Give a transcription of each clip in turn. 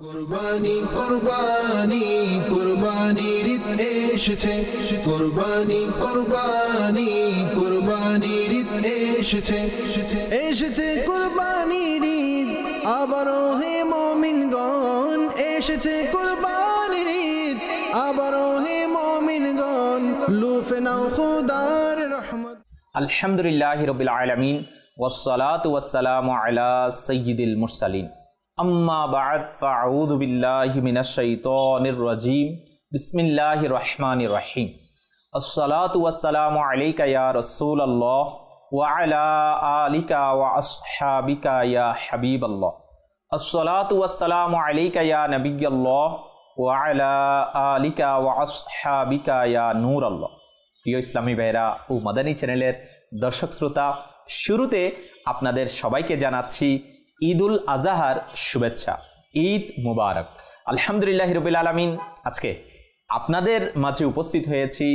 কুরবানি কুরবানি কুরবানির ঈদ এসেছে, কুরবানি কুরবানি কুরবানির ঈদ এসেছে, এসেছে কুরবানির ঈদ আবারো হে মুমিনগণ, এসেছে কুরবানির ঈদ আবারো হে মুমিনগণ, লুফে নাও খোদার রহমত। আলহামদুলিল্লাহি রাব্বিল আলামিন ওয়াসসালাতু ওয়াসসালামু আলা সাইয়্যিদিল মুরসালিন। আম্মা বা'দ ফাআউযু বিল্লাহি মিনাশ শাইতানির রাজীম। বিসমিল্লাহির রহমানির রহিম। আসসালাতু ওয়াসসালামু আলাইকা ইয়া রাসূলুল্লাহ ওয়া আলা আলিকা ওয়া আসহাবিকা ইয়া হাবিবাল্লাহ। আসসালাতু ওয়াসসালামু আলাইকা ইয়া নবিয়্যাল্লাহ ওয়া আলা আলিকা ওয়া আসহাবিকা ইয়া নূরাল্লাহ। প্রিয় ইসলামী ভাইরা ও মাদানী চ্যানেলের দর্শক শ্রোতা, শুরুতে আপনাদের সবাইকে জানাচ্ছি ঈদুল আজহার শুভেচ্ছা। ঈদ মুবারক। আলহামদুলিল্লাহ রাব্বিল আলামিন। আজকে আপনাদের মাঝে উপস্থিত হয়েছি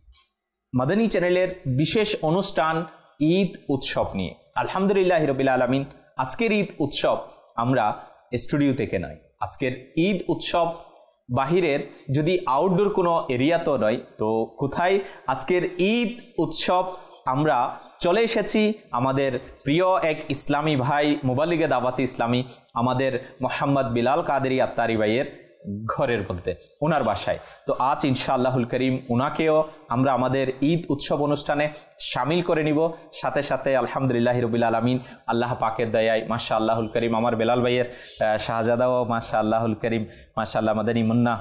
মাদানী চ্যানেলের বিশেষ অনুষ্ঠান ঈদ উৎসব নিয়ে। আলহামদুলিল্লাহ রাব্বিল আলামিন। আজকের ঈদ উৎসব আমরা স্টুডিও থেকে নয়, আজকের ঈদ উৎসব বাহিরের, যদি আউটডোর কোনো এরিয়া তো নয়, তো কোথায়? আজকের ঈদ উৎসব আমরা চলে এসেছি আমাদের প্রিয় এক ইসলামী ভাই, মুবাল্লিগে দাওয়াতে ইসলামী, আমাদের মোহাম্মদ বিলাল কাদেরী আত্তারি ভাইয়ের ঘরের মধ্যে, ওনার বাসায়। তো আজ ইনশাআল্লাহুল করিম ওনাকেও আমরা আমাদের ঈদ উৎসব অনুষ্ঠানে শামিল করে নিব। সাথে সাথে আলহামদুলিল্লাহ রাব্বিল আলামিন, আল্লাহ পাকের দয়ায় মাশাআল্লাহুল করিম আমার বেলাল ভাইয়ের শাহজাদাও মাশাআল্লাহুল করিম, মাশাআল্লাহ মাদানী মুন্না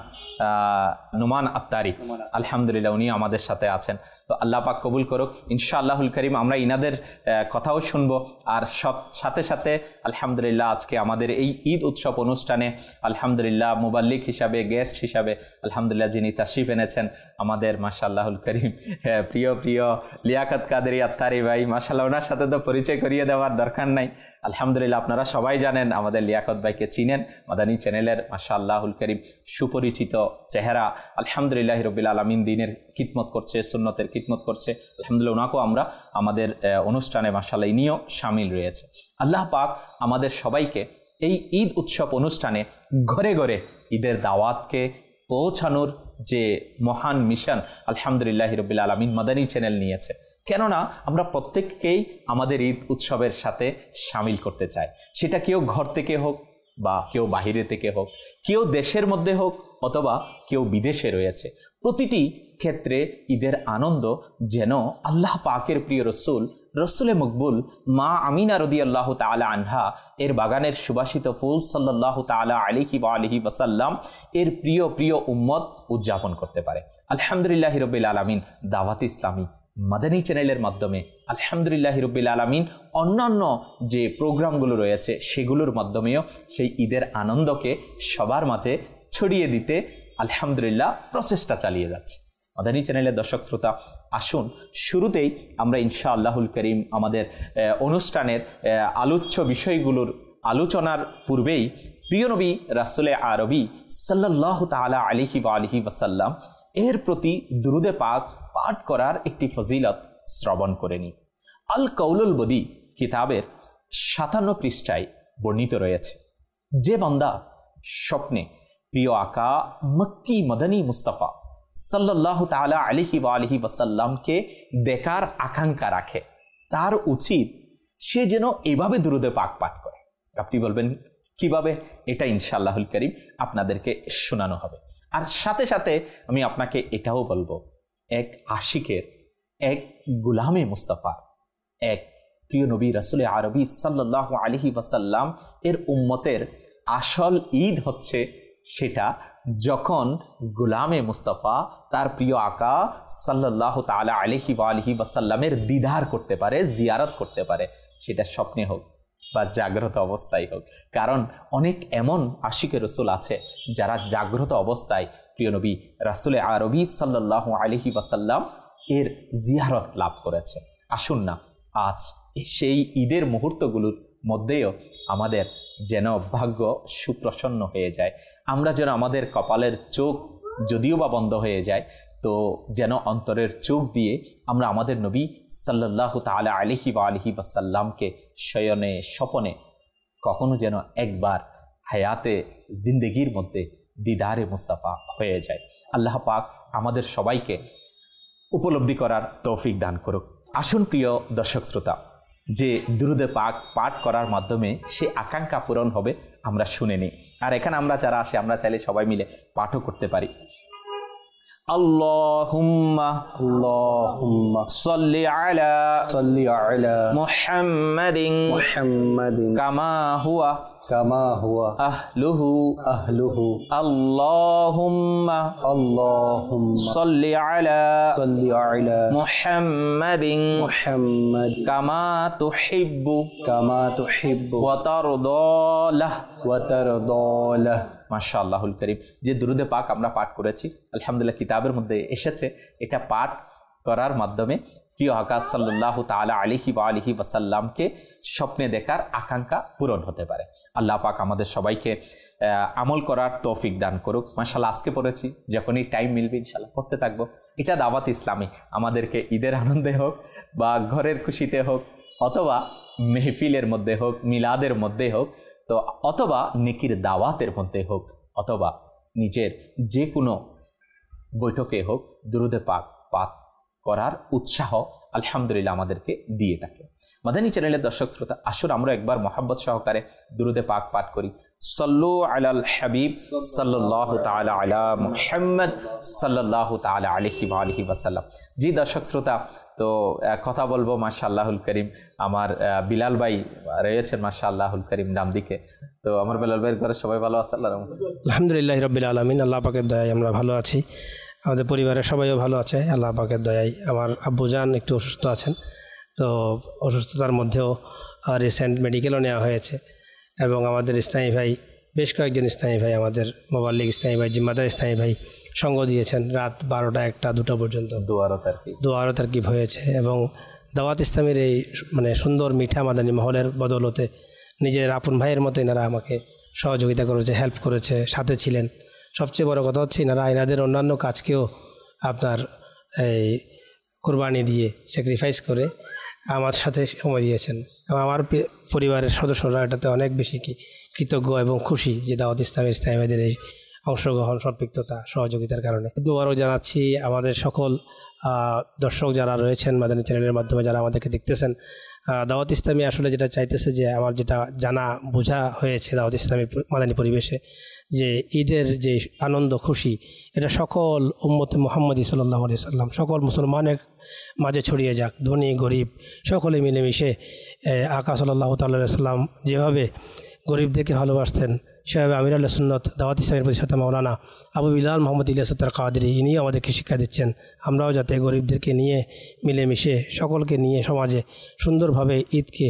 নুমান আত্তারি, আলহামদুলিল্লাহ উনি আমাদের সাথে আছেন। তো আল্লাহ পাক কবুল করুক ইনশাআল্লাহুল করিম। আমরা ইনাদের কথাও শুনবো, আর সব সাথে সাথে আলহামদুলিল্লাহ আজকে আমাদের এই ঈদ উৎসব অনুষ্ঠানে আলহামদুলিল্লাহ মুবাল্লিগ হিসাবে, গেস্ট হিসাবে আলহামদুলিল্লাহ যিনি তাশরিফ এনেছেন আমাদের মাশাআল্লাহুল করিম প্রিয় প্রিয় লিয়াকত কাদেরী আত্তারি ভাই। মাশাআল্লাহ ওনার সাথে তো পরিচয় করিয়ে দেওয়ার দরকার নাই। আলহামদুলিল্লাহ আপনারা সবাই জানেন, আমাদের লিয়াকত ভাইকে চিনেন, মাদানী চ্যানেলের মাশাআল্লাহুল করিম সুপরিচিত চেহারা। আলহামদুলিল্লাহ রাব্বিল আলামিন দ্বীনের খিদমত করছে, সুন্নতের খিদমত করছে। আলহামদুলিল্লাহ ওনাকেও আমরা আমাদের অনুষ্ঠানে মাশাআল্লাহ ইনিও শামিল রয়েছে। আল্লাহ পাক আমাদের সবাইকে এই ঈদ উৎসব অনুষ্ঠানে ঘরে ঘরে ঈদের দাওয়াতকে পৌঁছানোর যে মহান মিশন আলহামদুলিল্লাহ রাব্বিল আলামিন মাদানী চ্যানেল নিয়েছে, কেননা আমরা প্রত্যেককেই আমাদের ঈদ উৎসবের সাথে শামিল করতে চাই। সেটা কেউ ঘর থেকে হোক বা কেউ বাহিরে থেকে হোক, কেউ দেশের মধ্যে হোক অথবা কেউ বিদেশে রয়েছে, প্রতিটি ক্ষেত্রে ঈদের আনন্দ যেন আল্লাহ পাকের প্রিয় রসুলে মকবুল মা আমিনা রাদিয়াল্লাহু তাআলা আনহা এর বাগানের সুবাসিত ফুল সাল্লাল্লাহু তাআলা আলাইহি ওয়া আলিহি ওয়াসাল্লাম এর প্রিয় প্রিয় উম্মত উদযাপন করতে পারে। আলহামদুলিল্লাহ রাব্বিল আলামিন দাওয়াত ইসলামী মাদানী চ্যানেলের মাধ্যমে আলহামদুলিল্লাহ রাব্বিল আলামিন অন্যান্য যে প্রোগ্রামগুলো রয়েছে সেগুলোর মাধ্যমেও সেই ঈদের আনন্দকে সবার মাঝে ছড়িয়ে দিতে আলহামদুলিল্লাহ প্রচেষ্টা চালিয়ে যাচ্ছে। মাদানী চ্যানেলের দর্শক শ্রোতা, আসুন শুরুতেই আমরা ইনশাআল্লাহুল করিম আমাদের অনুষ্ঠানের আলোচ্য বিষয়গুলোর আলোচনার পূর্বেই প্রিয় নবী রাসূলে আরবি সাল্লাল্লাহু তাআলা আলাইহি ওয়া আলিহি ওয়াসাল্লাম এর প্রতি দুরুদে পাক পাঠ করার একটি ফজিলত শ্রবণ করে নিই। আল কাউলুল বদী কিতাবের 57 পৃষ্ঠায় বর্ণিত রয়েছে, যে বান্দা স্বপ্নে প্রিয় আকা মক্কি মদনী মুস্তাফা সাল্লাল্লাহু তাআলা আলাইহি ওয়া আলিহি ওয়াসাল্লামকে দেখার আকাঙ্ক্ষা রাখে, তার উচিত সে যেন এভাবে দুরুদে পাক পাঠ করে। আপনি বলবেন কিভাবে? এটা ইনশাআল্লাহুল করিম আপনাদেরকে শোনানো হবে। আর সাথে সাথে আমি আপনাকে এটাও বলবো, এক আশিকের, এক গুলামে মুস্তাফা, এক প্রিয় নবী রাসূলে আরবি সাল্লাল্লাহু আলাইহি ওয়াসাল্লাম এর উম্মতের আসল ঈদ হচ্ছে সেটা যখন গুলামে মুস্তাফা তার প্রিয় আকা সাল্লাল্লাহু তাআলা আলাইহি ওয়া আলিহি ওয়াসাল্লামের দিদার করতে পারে, জিয়ারত করতে পারে, সেটা স্বপ্নে হোক বা জাগ্রত অবস্থায় হোক। কারণ অনেক এমন আশিকে রসুল আছে যারা জাগ্রত অবস্থায় প্রিয় নবী রাসূলে আরবি সাল্লাল্লাহু আলাইহি ওয়াসাল্লাম এর জিয়ারত লাভ করেছে। আসুন না আজ সেই ঈদের মুহূর্তগুলোর মধ্যেও আমাদের যেন ভাগ্য সুপ্রসন্ন হয়ে যায়, আমরা যেন আমাদের কপালের চোখ যদিও বা বন্ধ হয়ে যায়, তো যেন অন্তরের চোখ দিয়ে আমরা আমাদের নবী সাল্লাল্লাহু তাআলা আলাইহি ওয়া আলিহি ওয়াসাল্লামকে শয়নে স্বপনে কখনো যেন একবার হায়াতে জিন্দেগির মধ্যে দিদারে মুস্তাফা হয়ে যায়। আল্লাহ পাক আমাদের সবাইকে উপলব্ধি করার তৌফিক দান করুক। আসুন প্রিয় দর্শক শ্রোতা, যে দুরুদে পাক পাঠ করার মাধ্যমে সে আকাঙ্ক্ষা পূরণ হবে আমরা শুনে নিই। আর এখানে আমরা যারা আসি আমরা চাইলে সবাই মিলে পাঠও করতে পারি। আল্লাহুম্মা সাল্লি আলা মুহাম্মাদিন কামা হুয়া আহলুহু আল্লাহুম্মা সাল্লি আলা মুহাম্মাদিন কামা তুহিব্বু ওয়া তারদা। মাশাআল্লাহুল কারীম, যে দুরুদে পাক আমরা পাঠ করেছি আলহামদুলিল্লাহ কিতাবের মধ্যে এসেছে, এটা পাঠ করার মাধ্যমে প্রিয় আকা সাল্লাল্লাহু তাআলা আলাইহি ওয়া আলিহি ওয়াসাল্লামকে স্বপ্নে দেখার আকাঙ্ক্ষা পূরণ হতে পারে। আল্লাহ পাক আমাদের সবাইকে আমল করার তৌফিক দান করুক। মাশাআল্লাহ আজকে পড়েছি, যখনই টাইম মিলবে ইনশাআল্লাহ পড়তে থাকবো। এটা দাওয়াত ইসলামী, আমাদেরকে ঈদের আনন্দে হোক বা ঘরের খুশিতে হোক অথবা মেহফিলের মধ্যে হোক, মিলাদের মধ্যে হোক, তো অথবা নেকির দাওয়াতের মধ্যে হোক, অথবা নিজের যে কোনো বৈঠকে হোক, দুরুদে পাক পাঠ করার উৎসাহ আলহামদুলিল্লাহ আমাদেরকে দিয়ে থাকে। মাদানী চ্যানেলের দর্শক শ্রোতা, আসুন আমরা একবার মহাব্বত সহকারে দুরুদে পাক পাঠ করি। সাল্লু আলাল হাবিব সাল্লাল্লাহু তাআলা আলা মুহাম্মদ সাল্লাল্লাহু তাআলা আলাইহি ওয়া আলিহি ওয়াসাল্লাম। জি দর্শক শ্রোতা, তো কথা বলবো মাশাআল্লাহুল করিম, আমার বিলাল ভাই রয়েছেন মাশাআল্লাহুল করিম ডান দিকে। তো আমার বিলাল ভাইয়ের ঘরে সবাই ভালো আছে? আলহামদুলিল্লাহ রাব্বিল আলামিন, আল্লাহ পাকের দয়ায় আমরা ভালো আছি, আমাদের পরিবারের সবাইও ভালো আছে আল্লাহ পাকের দয়ায়। আমার আব্বুজান একটু অসুস্থ আছেন, তো অসুস্থতার মধ্যেও রিসেন্ট মেডিকেলও নেওয়া হয়েছে, এবং আমাদের ইসলামী ভাই, বেশ কয়েকজন ইসলামী ভাই, আমাদের মোবাল্লিক ইসলামী ভাই, জিম্মাদার ইসলামী ভাই সঙ্গ দিয়েছেন রাত 12টা 1টা 2টা পর্যন্ত দোয়ারও তারকিব হয়েছে। এবং দাওয়াত ইসলামের এই সুন্দর মিঠা মাদানী মহলের বদৌলতে নিজের আপন ভাইয়ের মতো এনারা আমাকে সহযোগিতা করেছে, হেল্প করেছে, সাথে ছিলেন। সবচেয়ে বড় কথা হচ্ছে এনাদের অন্যান্য কাজকেও আপনার এই কোরবানি দিয়ে স্যাক্রিফাইস করে আমার সাথে সময় দিয়েছেন, এবং আমার পরিবারের সদস্যরা এটাতে অনেক বেশি কৃতজ্ঞ এবং খুশি যে দাওয়াত ইসলামী ভাইদের এই অংশগ্রহণ, সম্পৃক্ততা, সহযোগিতার কারণে। দুবারও জানাচ্ছি আমাদের সকল দর্শক যারা রয়েছেন মাদানী চ্যানেলের মাধ্যমে, যারা আমাদেরকে দেখতেছেন, দাওয়াত ইসলামী আসলে যেটা চাইতেছে, যে আমার যেটা জানা বোঝা হয়েছে দাওয়াত ইসলামীর মাদানী পরিবেশে, যে ঈদের যে আনন্দ খুশি, এটা সকল উম্মতে মুহাম্মদী সাল্লাল্লাহু আলাইহি সাল্লাম, সকল মুসলমানের মাঝে ছড়িয়ে যাক। ধনী গরিব সকলে মিলেমিশে আকা সাল্লাল্লাহু তাআলা আলাইহি সাল্লাম যেভাবে গরিবদেরকে ভালোবাসতেন, সেভাবে আমির আহলে সুন্নাত দাওয়াত ইসলামের প্রতিষ্ঠাতা মাওলানা আবু বিলাল মোহাম্মদ ইলিয়াস আত্তার কাদেরী, ইনিও আমাদেরকে শিক্ষা দিচ্ছেন আমরাও যাতে গরিবদেরকে নিয়ে মিলেমিশে সকলকে নিয়ে সমাজে সুন্দরভাবে ঈদকে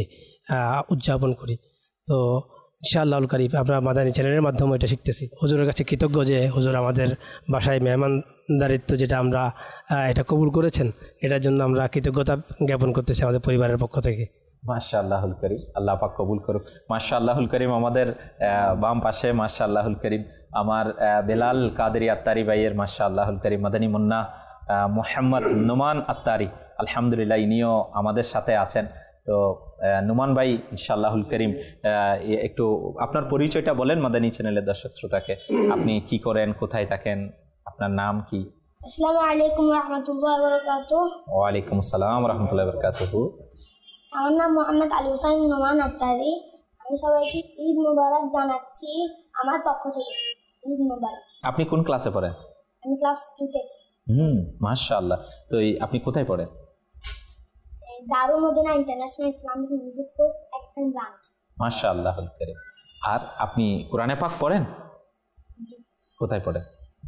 উদযাপন করি। তো ইনশাআল্লাহুল কারীম আমরা মাদানী চ্যানেলের মাধ্যমে এটা শিখতেছি। হুজুরের কাছে কৃতজ্ঞ যে হুজুর আমাদের বাসায় মেহমানদারিত্ব যেটা আমরা এটা কবুল করেছেন, এটার জন্য আমরা কৃতজ্ঞতা জ্ঞাপন করতেছি আমাদের পরিবারের পক্ষ থেকে। মাশাআল্লাহুল করিম, আল্লাহ পাক কবুল করুক। মাশাআল্লাহুল করিম, আমাদের বাম পাশে মাশাআল্লাহুল করিম আমার বেলাল কাদেরী আত্তারি ভাইয়ের মাশাআল্লাহুল করিম মাদানী মুন্না মোহাম্মদ নুমান আত্তারি, আলহামদুলিল্লাহ ইনিও আমাদের সাথে আছেন। তো নুমান ভাই ইনশাআল্লাহুল করিম, একটু আপনার পরিচয়টা বলেন মাদানী চ্যানেলের দর্শক শ্রোতাকে। আপনি কি করেন, কোথায় থাকেন, আপনার নাম কি? আসসালামু আলাইকুম ওয়া রাহমাতুল্লাহি ওয়া বারাকাতুহু। ওয়া আলাইকুম আসসালাম ওয়া রাহমাতুল্লাহি ওয়া বারাকাতুহু। আমার নাম মোহাম্মদ আলী হোসেন নোমান আত্তারি। আমি সবাইকে ঈদ মুবারক জানাচ্ছি আমার পক্ষ থেকে। ঈদ মুবারক। আপনি কোন ক্লাসে পড়েন? আমি ক্লাস 2-তে। মাশাআল্লাহ। তো আপনি কোথায় পড়েন? Darul Madina international Islamic English school, একখান ব্রাঞ্চ। মাশাআল্লাহুল কারীম। আর আপনি কোরআনে পাক পড়েন? জি। কোথায় পড়েন?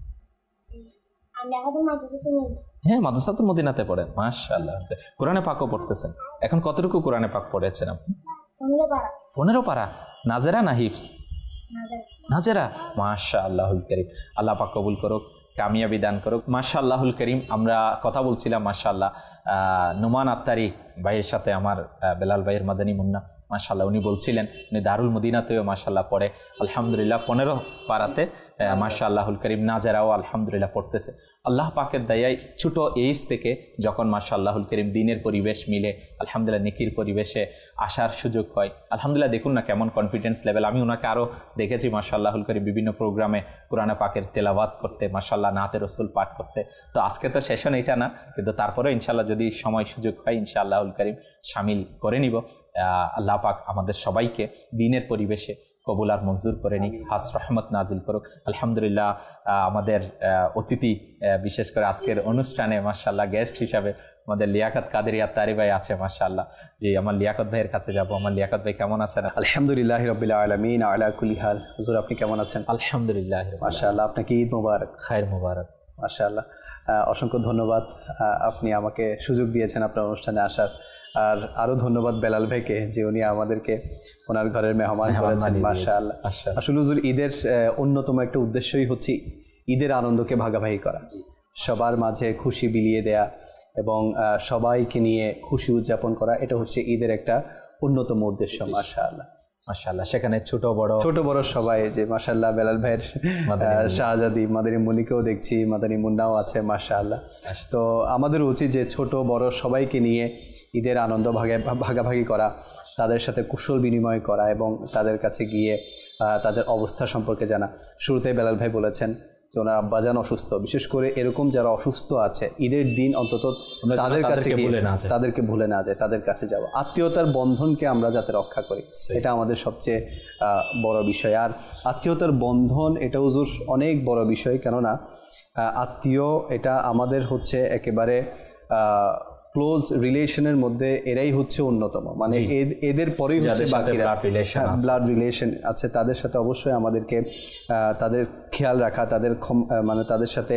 আমি এখন মাদ্রাসাতে পড়ি। হ্যাঁ, মাদ্রাসাতুল মদিনাতে পড়েন। মাশাআল্লাহ। কোরআনে পাকও পড়তেছেন। এখন কতটুকু কোরআনে পাক পড়েছেন আপনি? 15 পারা। 15 পারা। নাজেরা না হিফজ? নাজেরা। মাশাআল্লাহুল কারীম। আল্লাহ পাক কবুল করুক, কামিয়াবি দান করুক। মাশাআল্লাহুল করিম, আমরা কথা বলছিলাম মাশাআল্লাহ নুমান আত্তারি ভাইয়ের সাথে, আমার বেলাল ভাইয়ের মাদানী মুন্না, মাশাআল্লাহ উনি বলছিলেন উনি দারুল মদিনাতেও মাশাআল্লাহ পড়ে। আলহামদুলিল্লাহ 15 পারাতে মাশাআল্লাহুল করিম নাজারাও আলহামদুলিল্লাহ পড়তেছে। আল্লাহ পাকের দয়ায় ছোট এজ থেকে যখন মাশাআল্লাহুল করিম দিনের পরিবেশ মিলে আলহামদুলিল্লাহ নেকির পরিবেশে আসার সুযোগ হয়, আলহামদুলিল্লাহ দেখুন না কেমন কনফিডেন্স লেভেল। আমি ওনাকে আরও দেখেছি মাশাআল্লাহুল করিম বিভিন্ন প্রোগ্রামে কোরআনে পাকের তেলাওয়াত করতে, মাশাআল্লাহ নাতে রসুল পাঠ করতে। তো আজকে তো সেশন এটা না, কিন্তু তারপরেও ইনশাআল্লাহ যদি সময় সুযোগ হয় ইনশাআল্লাহুল করিম শামিল করে নিব। আল্লাহ পাক আমাদের সবাইকে দিনের পরিবেশে কবুল আর মঞ্জুর করে নিক, হাস রহমত নাজিল করুক। আলহামদুলিল্লাহ আমাদের অতিথি বিশেষ করে আজকের অনুষ্ঠানে মাশাআল্লাহ গেস্ট হিসাবে আমাদের লিয়াকত কাদেরিয়া আত্তারি ভাই আছে মাশাআল্লাহ। জি, আমার লিয়াকত ভাইয়ের কাছে যাব। আমার লিয়াকত ভাই কেমন আছেন? আলহামদুলিল্লাহ রাব্বিল আলামিন আলা কুল্লি হাল। হুজুর আপনি কেমন আছেন? আলহামদুলিল্লাহ মাশাআল্লাহ, আপনাকে ঈদ মোবারক। খায়ের মোবারক। মাশাআল্লাহ, অসংখ্য ধন্যবাদ, আপনি আমাকে সুযোগ দিয়েছেন আপনার অনুষ্ঠানে আসার। আর আরও ধন্যবাদ বেলাল ভাইকে যে উনি আমাদেরকে ওনার ঘরের মেহমান করেছেন। মাশাআল্লাহ, আসলে হুজুর ঈদের অন্যতম একটা উদ্দেশ্যই হচ্ছে ঈদের আনন্দকে ভাগাভাগি করা, সবার মাঝে খুশি বিলিয়ে দেয়া এবং সবাইকে নিয়ে খুশি উদযাপন করা, এটা হচ্ছে ঈদের একটা অন্যতম উদ্দেশ্য। মাশাআল্লাহ মাশাআল্লাহ, সেখানে ছোট বড় সবাই যে মাশাআল্লাহ বেলাল ভাইয়ের শাহজাদি মাদানী মুনিকেও দেখছি, মাদানী মুন্নাও আছে মাশাআল্লাহ। তো আমাদের উচিত যে ছোট বড় সবাইকে নিয়ে ঈদের আনন্দ ভাগাভাগি করা, তাদের সাথে কুশল বিনিময় করা এবং তাদের কাছে গিয়ে তাদের অবস্থা সম্পর্কে জানা। শুরুতেই বেলাল ভাই বলেছেন যে ওনার আব্বাজান অসুস্থ, বিশেষ করে এরকম যারা অসুস্থ আছে ঈদের দিন অন্তত তাদের কাছে তাদেরকে ভুলে না যায়, তাদের কাছে যাওয়া, আত্মীয়তার বন্ধনকে আমরা যাতে রক্ষা করি, এটা আমাদের সবচেয়ে বড় বিষয়। আর আত্মীয়তার বন্ধন এটা হুজুর অনেক বড় বিষয়, কেননা আত্মীয় এটা আমাদের হচ্ছে একেবারে ক্লোজ রিলেশনের মধ্যে এরাই হচ্ছে অন্যতম, মানে এদের পরেই হচ্ছে বাকিরা ব্লাড রিলেশন আছে, তাদের সাথে অবশ্যই আমাদেরকে তাদের খেয়াল রাখা, তাদের মানে তাদের সাথে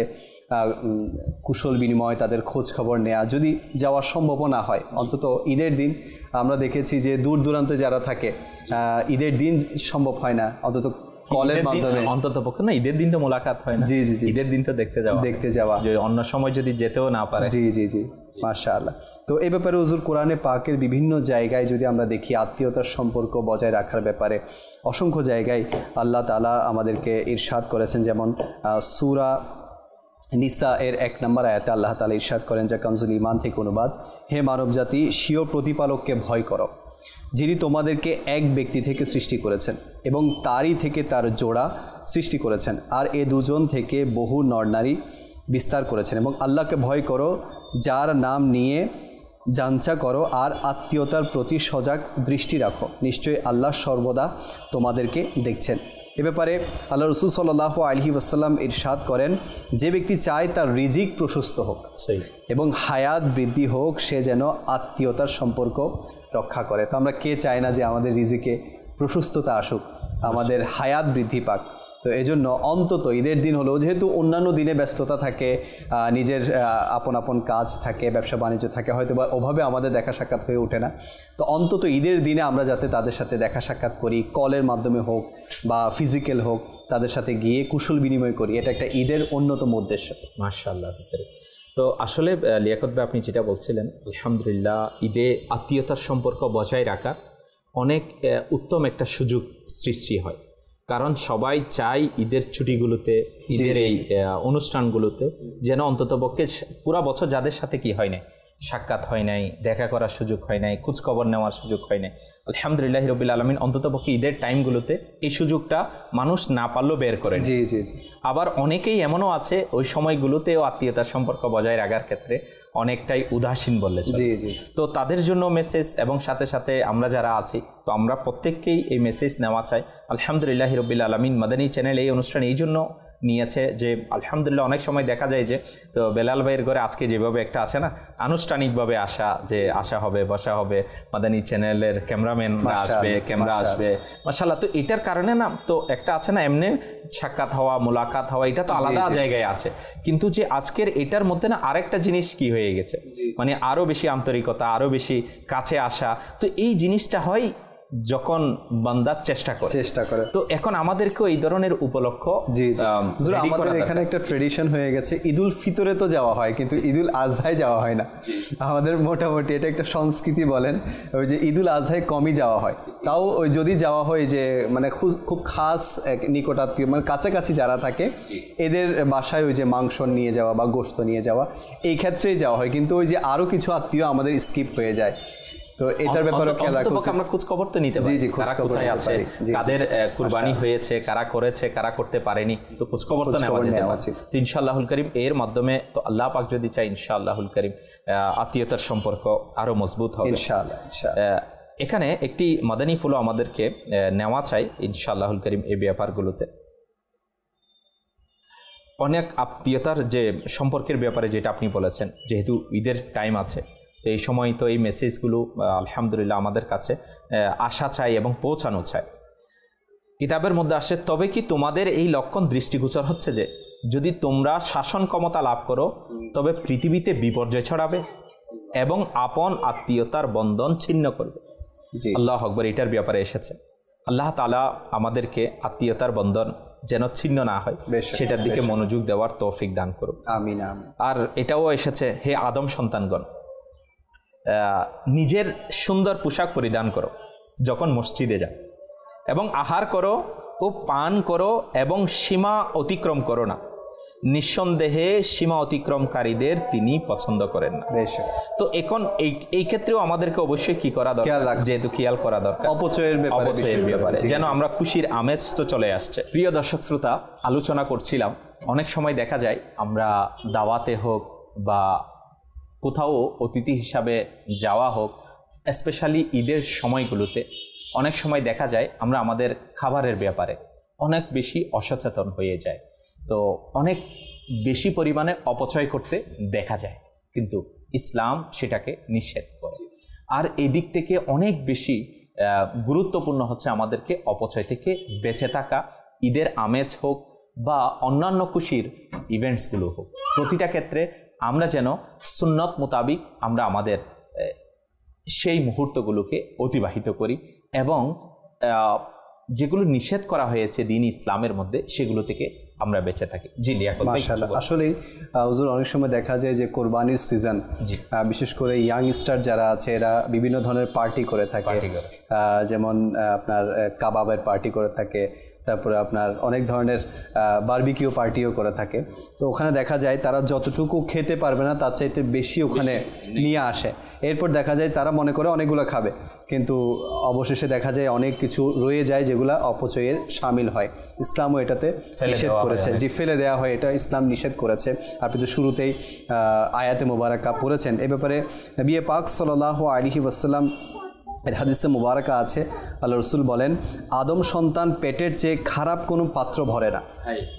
কুশল বিনিময়, তাদের খোঁজ খবর নেওয়া। যদি যাওয়া সম্ভব না হয় অন্তত ঈদের দিন আমরা দেখেছি যে দূর দূরান্তে যারা থাকে ঈদের দিন সম্ভব হয় না, অন্তত কলের মাধ্যমে অন্তত পক্ষে না, ঈদের দিন তো মোলাকাত হয় না। জি জি, ঈদের দিন তো দেখতে যাওয়া, যে অন্য সময় যদি যেতেও না পারে। জি জি জি, মাশাআল্লাহ। তো এই ব্যাপারে হুজুর কোরআনে পাকের বিভিন্ন জায়গায় যদি আমরা দেখি আত্মীয়তার সম্পর্ক বজায় রাখার ব্যাপারে অসংখ্য জায়গায় আল্লাহ তাআলা আমাদেরকে ইরশাদ করেছেন। যেমন সূরা নিসা এর 1 নম্বর আয়াতে আল্লাহ তাআলা ইরশাদ করেন যে কানজুল ঈমান থেকে অনুবাদ, হে মানবজাতি, স্বীয় প্রতিপালককে ভয় করো, যিনি তোমাদেরকে এক ব্যক্তি থেকে সৃষ্টি করেছেন এবং তারই থেকে তার জোড়া সৃষ্টি করেছেন, আর এ দুজন থেকে বহু নরনারী বিস্তার করেছেন, এবং আল্লাহকে ভয় করো যার নাম নিয়ে জানচা করো আর আত্মীয়তার প্রতি সজাগ দৃষ্টি রাখো, নিশ্চয়ই আল্লাহ সর্বদা তোমাদেরকে দেখছেন। এ ব্যাপারে আল্লাহ রাসূল সাল্লাল্লাহু আলাইহি ওয়াসাল্লাম ইরশাদ করেন, যে ব্যক্তি চায় তার রিজিক প্রশস্ত হোক এবং হায়াত বৃদ্ধি হোক, সে যেন আত্মীয়তার সম্পর্ক রক্ষা করে। তো আমরা কে চাই না যে আমাদের রিজিকে প্রশস্ততা আসুক, আমাদের হায়াত বৃদ্ধি পাক। তো এই জন্য অন্তত ঈদের দিন হলেও, যেহেতু অন্যান্য দিনে ব্যস্ততা থাকে, নিজের আপন আপন কাজ থাকে, ব্যবসা বাণিজ্য থাকে, হয়তো বা ওভাবে আমাদের দেখা সাক্ষাৎ হয়ে ওঠে না, তো অন্তত ঈদের দিনে আমরা যাতে তাদের সাথে দেখা সাক্ষাৎ করি, কলের মাধ্যমে হোক বা ফিজিক্যাল হোক, তাদের সাথে গিয়ে কুশল বিনিময় করি, এটা একটা ঈদের অন্যতম উদ্দেশ্য। মাশাআল্লাহ। তো আসলে লিয়াকত ভাই আপনি যেটা বলছিলেন, আলহামদুলিল্লাহ ঈদে আত্মীয়তার সম্পর্ক বজায় রাখা অনেক উত্তম একটা সুযোগ সৃষ্টি হয়, কারণ সবাই চায় ঈদের ছুটিগুলোতে, ঈদের এই অনুষ্ঠানগুলোতে যেন অন্ততপক্ষে পুরা বছর যাদের সাথে কি হয় না, সাক্ষাৎ হয় নাই, দেখা করার সুযোগ হয় নাই, খোঁজখবর নেওয়ার সুযোগ হয় নাই, আলহামদুলিল্লাহ রাব্বিল আলামিন অন্ততপক্ষে ঈদের টাইমগুলোতে এই সুযোগটা মানুষ না পারলেও বের করেন। জি জি জি। আবার অনেকেই এমনও আছে ওই সময়গুলোতেও আত্মীয়তার সম্পর্ক বজায় রাখার ক্ষেত্রে অনেকটাই উদাসীন বললে চলে। জি জি। তো তাদের জন্য মেসেজ, এবং সাথে সাথে আমরা যারা আছি, তো আমরা প্রত্যেককেই এই মেসেজ নেওয়া চাই। আলহামদুলিল্লাহ রাব্বিল আলামিন মাদানী চ্যানেল এই অনুষ্ঠান এই জন্য নিয়েছে যে আলহামদুলিল্লাহ অনেক সময় দেখা যায় যে, তো বেলাল ভাইয়ের ঘরে আজকে যেভাবে একটা আছে না আনুষ্ঠানিকভাবে আসা, যে আসা হবে, বসা হবে, মাদানী চ্যানেলের ক্যামেরাম্যানরা আসবে, ক্যামেরা আসবে, মাশাআল্লাহ। তো এটার কারণে না, তো একটা আছে না এমনি সাক্ষাৎ হওয়া, মোলাকাত হওয়া, এটা তো আলাদা জায়গায় আছে, কিন্তু যে আজকের এটার মধ্যে না আরেকটা জিনিস কি হয়ে গেছে, মানে আরও বেশি আন্তরিকতা, আরও বেশি কাছে আসা। তো এই জিনিসটা হয় যখন বান্দা চেষ্টা করে। তো এখন আমাদেরকে এই ধরনের উপলক্ষ আমাদের এখানে একটা ট্রেডিশন হয়ে গেছে, ঈদুল ফিতরে তো যাওয়া হয় কিন্তু ঈদুল আজহায় যাওয়া হয় না আমাদের, মোটামুটি এটা একটা সংস্কৃতি বলেন, ওই যে ঈদুল আজহায় কমই যাওয়া হয়। তাও ওই যদি যাওয়া হয় যে মানে খুব খাস এক নিকটাত্মীয় মানে কাছাকাছি যারা থাকে এদের বাসায় ওই যে মাংস নিয়ে যাওয়া বা গোশত নিয়ে যাওয়া এই ক্ষেত্রেই যাওয়া হয়, কিন্তু ওই যে আরো কিছু আত্মীয় আমাদের স্কিপ হয়ে যায়। তো এটার ব্যাপারে খেয়াল রাখতে হবে, আমরা খোঁজ খবর তো নিতে পারি, কারা কোথায় আছে, কাদের কুরবানি হয়েছে, কারা করেছে, কারা করতে পারেনি, তো খোঁজ খবর তো নেওয়া যেতে পারে। তো ইনশাআল্লাহুল কারীম এর মাধ্যমে তো আল্লাহ পাক যদি চাই ইনশাআল্লাহুল কারীম আত্মীয়তার সম্পর্ক আরো মজবুত হবে ইনশাআল্লাহ। এখানে একটি মাদানী ফুলও আমাদেরকে নেওয়া চাই ইনশাআল্লাহুল কারীম এই ব্যাপারগুলোতে। অনেক আত্মীয়তার যে সম্পর্কের ব্যাপারে যেটা আপনি বলেছেন, যেহেতু ঈদের টাইম আছে, তো এই সময় তো এই মেসেজগুলো আলহামদুলিল্লাহ আমাদের কাছে আসা চাই এবং পৌঁছানো চাই। কিতাবের মধ্যে আসে, তবে কি তোমাদের এই লক্ষণ দৃষ্টিগোচর হচ্ছে যে যদি তোমরা শাসন ক্ষমতা লাভ করো তবে পৃথিবীতে বিপর্যয় ছড়াবে এবং আপন আত্মীয়তার বন্ধন ছিন্ন করবে। আল্লাহু আকবার, এটার ব্যাপারে এসেছে। আল্লাহ তাআলা আমাদেরকে আত্মীয়তার বন্ধন যেন ছিন্ন না হয় সেটার দিকে মনোযোগ দেওয়ার তৌফিক দান করুক, আমিন। আর এটাও এসেছে, হে আদম সন্তানগণ, নিজের সুন্দর পোশাক পরিধান করো যখন মসজিদে যাও, এবং আহার করো ও পান করো এবং সীমা অতিক্রম করো না, নিঃসন্দেহে সীমা অতিক্রমকারীদের তিনি পছন্দ করেন না। তো এখন এই ক্ষেত্রেও আমাদেরকে অবশ্যই কি করা দরকার, যেহেতু খেয়াল করা দরকার অপচয়ের ব্যাপারে, যেন আমরা খুশির আমেজ তো চলে আসছে। প্রিয় দর্শক শ্রোতা, আলোচনা করছিলাম, অনেক সময় দেখা যায় আমরা দাওয়াতে হোক বা কোথাও অতিথি হিসাবে যাওয়া হোক, স্পেশালি ঈদের সময়গুলোতে অনেক সময় দেখা যায় আমরা আমাদের খাবারের ব্যাপারে অনেক বেশি অসচেতন হয়ে যায়, তো অনেক বেশি পরিমাণে অপচয় করতে দেখা যায়, কিন্তু ইসলাম সেটাকে নিষেধ করে। আর এই দিক থেকে অনেক বেশি গুরুত্বপূর্ণ হচ্ছে আমাদেরকে অপচয় থেকে বেঁচে থাকা। ঈদের আমেজ হোক বা অন্যান্য খুশির ইভেন্টসগুলো হোক, প্রতিটা ক্ষেত্রে আমরা যেন সুন্নত মোতাবিক আমরা আমাদের সেই মুহূর্তগুলোকে অতিবাহিত করি এবং যেগুলো নিষেধ করা হয়েছে দিন ইসলামের মধ্যে সেগুলো থেকে আমরা বেঁচে থাকি। জি মাশাআল্লাহ, আসলেই হুজুর অনেক সময় দেখা যায় যে কোরবানির সিজন, বিশেষ করে ইয়াংস্টার যারা আছে এরা বিভিন্ন ধরনের পার্টি করে থাকে, যেমন আপনার কাবাবের পার্টি করে থাকে, তারপরে আপনার অনেক ধরনের বারবিকিউ পার্টিও করে থাকে। তো ওখানে দেখা যায় তারা যতটুকু খেতে পারবে না তার চাইতে বেশি ওখানে নিয়ে আসে, এরপর দেখা যায় তারা মনে করে অনেকগুলো খাবে, কিন্তু অবশেষে দেখা যায় অনেক কিছু রয়ে যায় যেগুলো অপচয়ের শামিল হয়। ইসলামও এটাতে নিষেধ করেছে, যে ফেলে দেওয়া হয় এটা ইসলাম নিষেধ করেছে। আপনি তো শুরুতেই আয়াতে মোবারকা পড়েছেন এ ব্যাপারে। নবী পাক সাল্লাল্লাহু আলাইহি ওয়াসাল্লাম এর হাদিসে মুবারাকা আছে, আল্লাহ রসুল বলেন, আদম সন্তান পেটের চেয়ে খারাপ কোনো পাত্র ভরে না,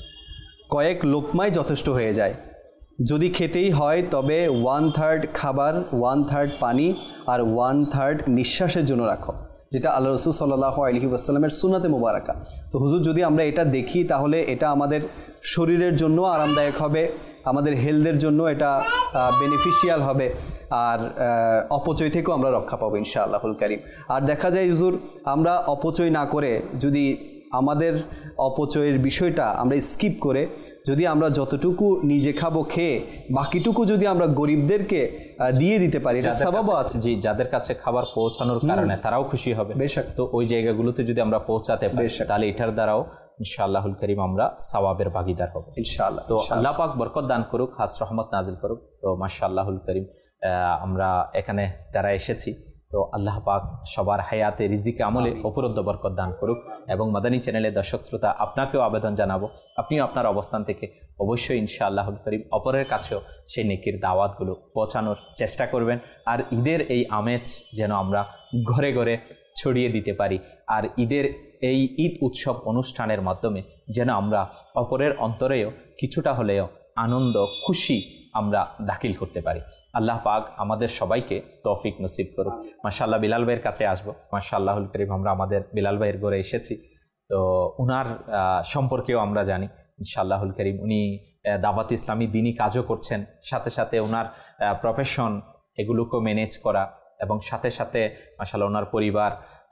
কয়েক লোকমাই যথেষ্ট হয়ে যায়। যদি খেতেই হয় তবে 1/3 খাবার, 1/3 পানি আর 1/3 নিঃশ্বাসের জন্য রাখো, যেটা আল্লাহ রসুল সাল্লাল্লাহু আলাইহি ওয়াসাল্লামের সুন্নাতে মুবারাকা। তো হুজুর যদি আমরা এটা দেখি তাহলে এটা আমাদের শরীরের জন্য আরামদায়ক হবে, আমাদের হেলথের জন্য এটা বেনিফিশিয়াল হবে, আর অপচয় থেকেও আমরা রক্ষা পাবো ইনশাআল্লাহুল কারীম। আর দেখা যায় হুজুর আমরা অপচয় না করে, যদি আমাদের অপচয়ের বিষয়টা আমরা স্কিপ করে যদি আমরা যতটুকু নিজে খাবো খেয়ে বাকিটুকু যদি আমরা গরিবদেরকে দিয়ে দিতে পারি, এটা সওয়াবও আছে। জি, যাদের কাছে খাবার পৌঁছানোর কারণে তারাও খুশি হবে। তো ওই জায়গাগুলোতে যদি আমরা পৌঁছাতে পারি তাহলে এটার দ্বারাও ইনশাআল্লাহুল কারীম আমরা সওয়াবের ভাগীদার হব ইনশাআল্লাহ। তো আল্লাহ পাক বরকত দান করুক, খাস রহমত নাজিল করুক। তো মাশাআল্লাহুল কারীম আমরা এখানে যারা এসেছি, তো আল্লাহ পাক সবার হায়াতে রিজিকে আমলে অপরদ্দ বরকত দান করুক। এবং মাদানী চ্যানেলের দর্শক শ্রোতা, আপনাকেও আবেদন জানাবো, আপনিও আপনার অবস্থান থেকে অবশ্যই ইনশাআল্লাহুল কারীম অপরের কাছেও সেই নেকির দাওয়াতগুলো পৌঁছানোর চেষ্টা করবেন। আর ঈদের এই আমেজ যেন আমরা ঘরে ঘরে ছড়িয়ে দিতে পারি, আর ঈদের এই ঈদ উৎসব অনুষ্ঠানের মাধ্যমে যেন আমরা অপরের অন্তরেও কিছুটা হলেও আনন্দ খুশি আমরা দাখিল করতে পারি। আল্লাহ পাক আমাদের সবাইকে তৌফিক নসিব করুক। মাশাআল্লাহ, বিলাল ভাইয়ের কাছে আসবো। মাশাআল্লাহুল কারীম আমরা আমাদের বিলাল ভাইয়ের ঘরে এসেছি, তো উনার সম্পর্কেও আমরা জানি ইনশাআল্লাহুল কারীম উনি দাওয়াত ইসলামী দিনী কাজও করছেন, সাথে সাথে ওনার প্রফেশন এগুলোকেও ম্যানেজ করা, এবং সাথে সাথে মাশাআল্লাহ ওনার পরিবার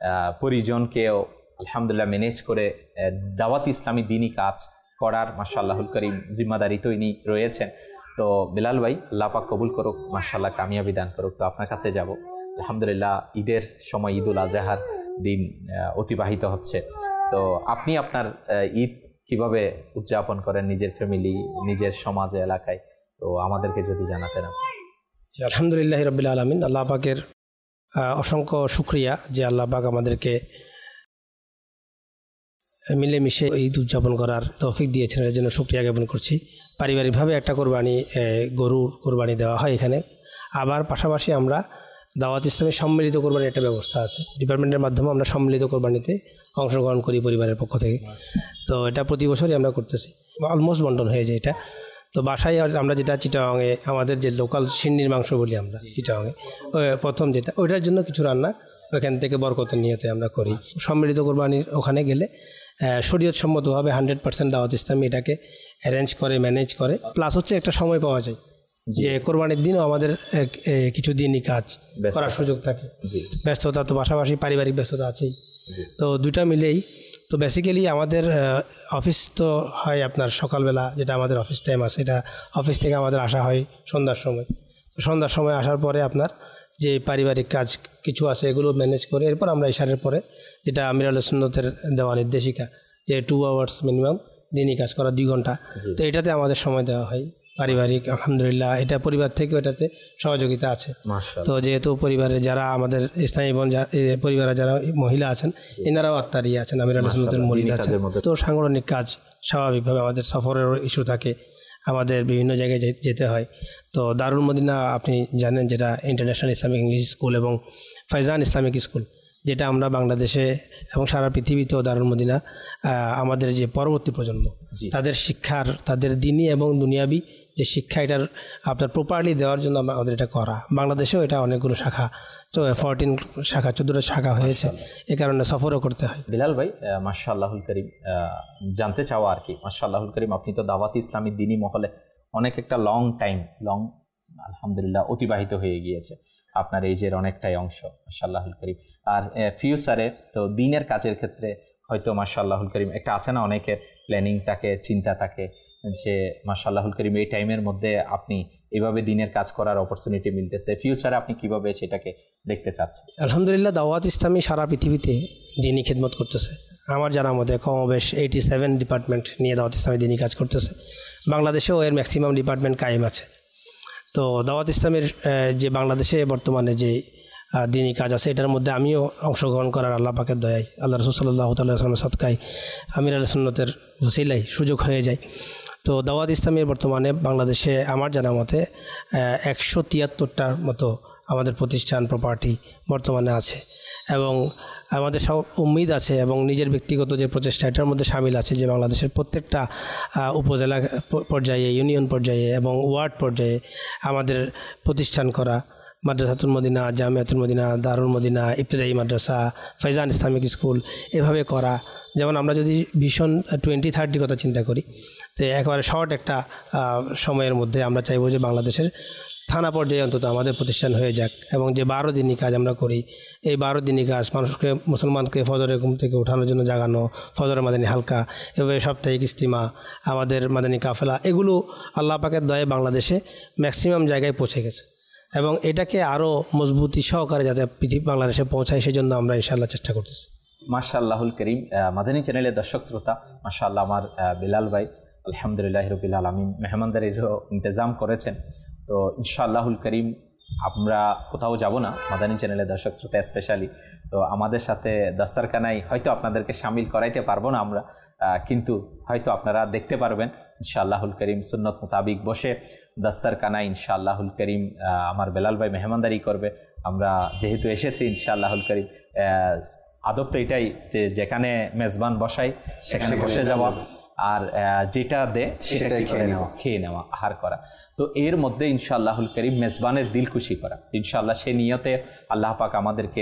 পরিজনকেও আলহামদুলিল্লাহ ম্যানেজ করে দাওয়াত ইসলামী দিনী কাজ করার মাশাআল্লাহুল করিম জিম্মাদারি তো ইনি রয়েছেন। তো বিলাল ভাই, আল্লাহ পাক কবুল করুক, মাশাআল্লাহ কামিয়াবি দান করুক। তো আপনার কাছে যাব, আলহামদুলিল্লাহ ঈদের সময়, ঈদুল আজহার দিন অতিবাহিত হচ্ছে। তো আপনি আপনার ঈদ কিভাবে উদযাপন করেন নিজের ফ্যামিলি, নিজের সমাজে, এলাকায়? তো আমাদেরকে যদি জানাতেন আপনি। আলহামদুলিল্লাহ রাব্বিল আলামিন, আল্লাহ পাকের অসংখ্য শুকরিয়া যে আল্লাহ পাক আমাদেরকে মিলেমিশে ঈদ উদযাপন করার তৌফিক দিয়েছেন, এর জন্য শুকরিয়া জ্ঞাপন করছি। পারিবারিকভাবে একটা গরুর কোরবানি দেওয়া হয় এখানে। আবার পাশাপাশি আমরা দাওয়াত ইসলামের সম্মিলিত কোরবানির একটা ব্যবস্থা আছে, ডিপার্টমেন্টের মাধ্যমে আমরা সম্মিলিত কোরবানিতে অংশগ্রহণ করি পরিবারের পক্ষ থেকে। তো এটা প্রতি বছরই আমরা করতেছি, অলমোস্ট বন্টন হয়ে যায় এটা। তো বাসায় আমরা যেটা চিটাগাংয়ে আমাদের যে লোকাল সিন্নির মাংস বলি আমরা চিটাগাংয়ে, প্রথম যেটা, ওইটার জন্য কিছু রান্না ওইখান থেকে বরকতের নিয়তে আমরা করি। সম্মিলিত কোরবানির ওখানে গেলে শরীয়ত সম্মতভাবে 100% দাওয়াত ইসলামী এটাকে অ্যারেঞ্জ করে, ম্যানেজ করে। প্লাস হচ্ছে একটা সময় পাওয়া যায় যে কোরবানির দিনও আমাদের কিছু দিনই কাজ করার সুযোগ থাকে। ব্যস্ততা তো পাশাপাশি পারিবারিক ব্যস্ততা আছেই, তো দুইটা মিলেই। তো বেসিক্যালি আমাদের অফিস তো হয় আপনার সকালবেলা, যেটা আমাদের অফিস টাইম আছে, এটা অফিস থেকে আমাদের আসা হয় সন্ধ্যার সময়। তো সন্ধ্যার সময় আসার পরে আপনার যে পারিবারিক কাজ কিছু আছে এগুলো ম্যানেজ করে এরপর আমরা ইশারের পরে, যেটা আমির আহলে সুন্নতের দেওয়া নির্দেশিকা যে 2 আওয়ার্স মিনিমাম দিনই কাজ করা, 2 ঘন্টা, তো এটাতে আমাদের সময় দেওয়া হয় পারিবারিক। আলহামদুলিল্লাহ এটা পরিবার থেকেও এটাতে সহযোগিতা আছে। তো যেহেতু পরিবারে যারা আমাদের ইসলামী পরিবারে যারা মহিলা আছেন এনারাও আত্মারি আছেন, আমির আহলে সুন্নতের মুরিদ আছেন। তো সাংগঠনিক কাজ স্বাভাবিকভাবে আমাদের সফরের ইস্যু থাকে, আমাদের বিভিন্ন জায়গায় যেতে হয়। তো দারুল মদিনা আপনি জানেন, যেটা ইন্টারন্যাশনাল ইসলামিক ইংলিশ স্কুল এবং ফাইজান ইসলামিক স্কুল, যেটা আমরা বাংলাদেশে এবং সারা পৃথিবীতেও দারুল মদিনা আমাদের যে পরবর্তী প্রজন্ম তাদের শিক্ষার, তাদের দিনী এবং দুনিয়াবি যে শিক্ষা, এটার আপনার প্রপারলি দেওয়ার জন্য আমাদের এটা করা। বাংলাদেশেও এটা অনেকগুলো শাখা, তো 14 শাখা 14টা শাখা হয়েছে, এ কারণে সফরও করতে হয়। বিলাল ভাই, মাশাআল্লাহুল করিম, জানতে চাওয়া আর কি, মাশাআল্লাহুল করিম, আপনি তো দাওয়াত ইসলামী দিনী মহলে অনেক একটা লং আলহামদুলিল্লাহ অতিবাহিত হয়ে গিয়েছে আপনার এইজের অনেকটাই অংশ, মাশাআল্লাহুল করিম। আর ফিউচারে তো দিনের কাজের ক্ষেত্রে হয়তো মাশাআল্লাহুল করিম একটা আছে না, অনেকের প্ল্যানিং থাকে, চিন্তা থাকে যে মাশাআল্লাহুল করিম এই টাইমের মধ্যে আপনি এভাবে দিনের কাজ করার অপরচুনিটি মিলতেছে, ফিউচারে আপনি কিভাবে সেটাকে দেখতে চাচ্ছেন? আলহামদুলিল্লাহ দাওয়াত ইসলামী সারা পৃথিবীতে দিনী খিদমত করতেছে। আমার জানা মতে কমবেশ 87 ডিপার্টমেন্ট নিয়ে দাওয়াত ইসলামী দিনী কাজ করতেছে। বাংলাদেশেও এর ম্যাক্সিমাম ডিপার্টমেন্ট কায়েম আছে। তো দাওয়াত ইসলামের যে বাংলাদেশে বর্তমানে যে দিনী কাজ আছে, এটার মধ্যে আমিও অংশগ্রহণ করার আল্লাহ পাকের দয়ায়, আল্লাহ রাসূল সাল্লাল্লাহু আলাইহি ওয়াসাল্লামের সদকায়, আমির আহলে সুন্নতের ওসিলায় সুযোগ হয়ে যায়। তো দাওয়াত ইসলামের বর্তমানে বাংলাদেশে আমার জানা মতে 173টার মতো আমাদের প্রতিষ্ঠান, প্রপার্টি বর্তমানে আছে, এবং আমাদের সব উম্মিদ আছে এবং নিজের ব্যক্তিগত যে প্রচেষ্টা এটার মধ্যে শামিল আছে যে বাংলাদেশের প্রত্যেকটা উপজেলা পর্যায়ে, ইউনিয়ন পর্যায়ে এবং ওয়ার্ড পর্যায়ে আমাদের প্রতিষ্ঠান করা, মাদ্রাসাতুল মদিনা, জামিয়াতুল মদিনা, দারুল মদিনা, ইবতিদায়ী মাদ্রাসা, ফাইজান ইসলামিক স্কুল, এভাবে করা। যেমন আমরা যদি ভিশন 2030 কথা চিন্তা করি, তো একেবারে শর্ট একটা সময়ের মধ্যে আমরা চাইবো যে বাংলাদেশের থানা পর্যায়ে অন্তত আমাদের প্রতিষ্ঠান হয়ে যাক, এবং যে 12 দিনই কাজ আমরা করি, এই 12 দিনই কাজ মানুষকে, মুসলমানকে ফজরের ঘুম থেকে ওঠানোর জন্য জাগানো, ফজরের মাদানী হালকা, এভাবে সাপ্তাহিক ইস্তিমা, আমাদের মাদানী কাফেলা, এগুলো আল্লাহ পাকের দয়ায় বাংলাদেশে ম্যাক্সিমাম জায়গায় পৌঁছে গেছে, এবং এটাকে আরও মজবুতি সহকারে যাতে বাংলাদেশে পৌঁছায় সেজন্য আমরা ইনশাআল্লাহ চেষ্টা করতেছি। মাশাআল্লাহুল করিম, মাদানী চ্যানেলের দর্শক শ্রোতা, মাশাআল্লাহ আমার বিলাল ভাই আলহামদুলিল্লাহ রাব্বিল আলামিন মেহমানদারিরও ইন্তজাম করেছেন। তো ইনশাআল্লাহুল করিম আমরা কোথাও যাব না, মাদানী চ্যানেলের দর্শক শ্রোতা স্পেশালি। তো আমাদের সাথে দাস্তারখানায় হয়তো আপনাদেরকে শামিল করাইতে পারবো না আমরা, কিন্তু হয়তো আপনারা দেখতে পারবেন ইনশাআল্লাহুল করিম সুন্নত মোতাবিক বসে দাস্তারখানায় ইনশাআল্লাহুল করিম আমার বেলাল ভাই মেহমানদারি করবে। আমরা যেহেতু এসেছি ইনশাআল্লাহুল করিম, আদব তো এটাই যে যেখানে মেজবান বসাই সেখানে বসে যাওয়া, আর যেটা দে সেটাই খেয়ে নেওয়া, আহার করা। তো এর মধ্যে ইনশাআল্লাহুল করিম মেজবানের দিল খুশি করা, ইনশাআল্লাহ সে নিয়তে আল্লাহ পাক আমাদেরকে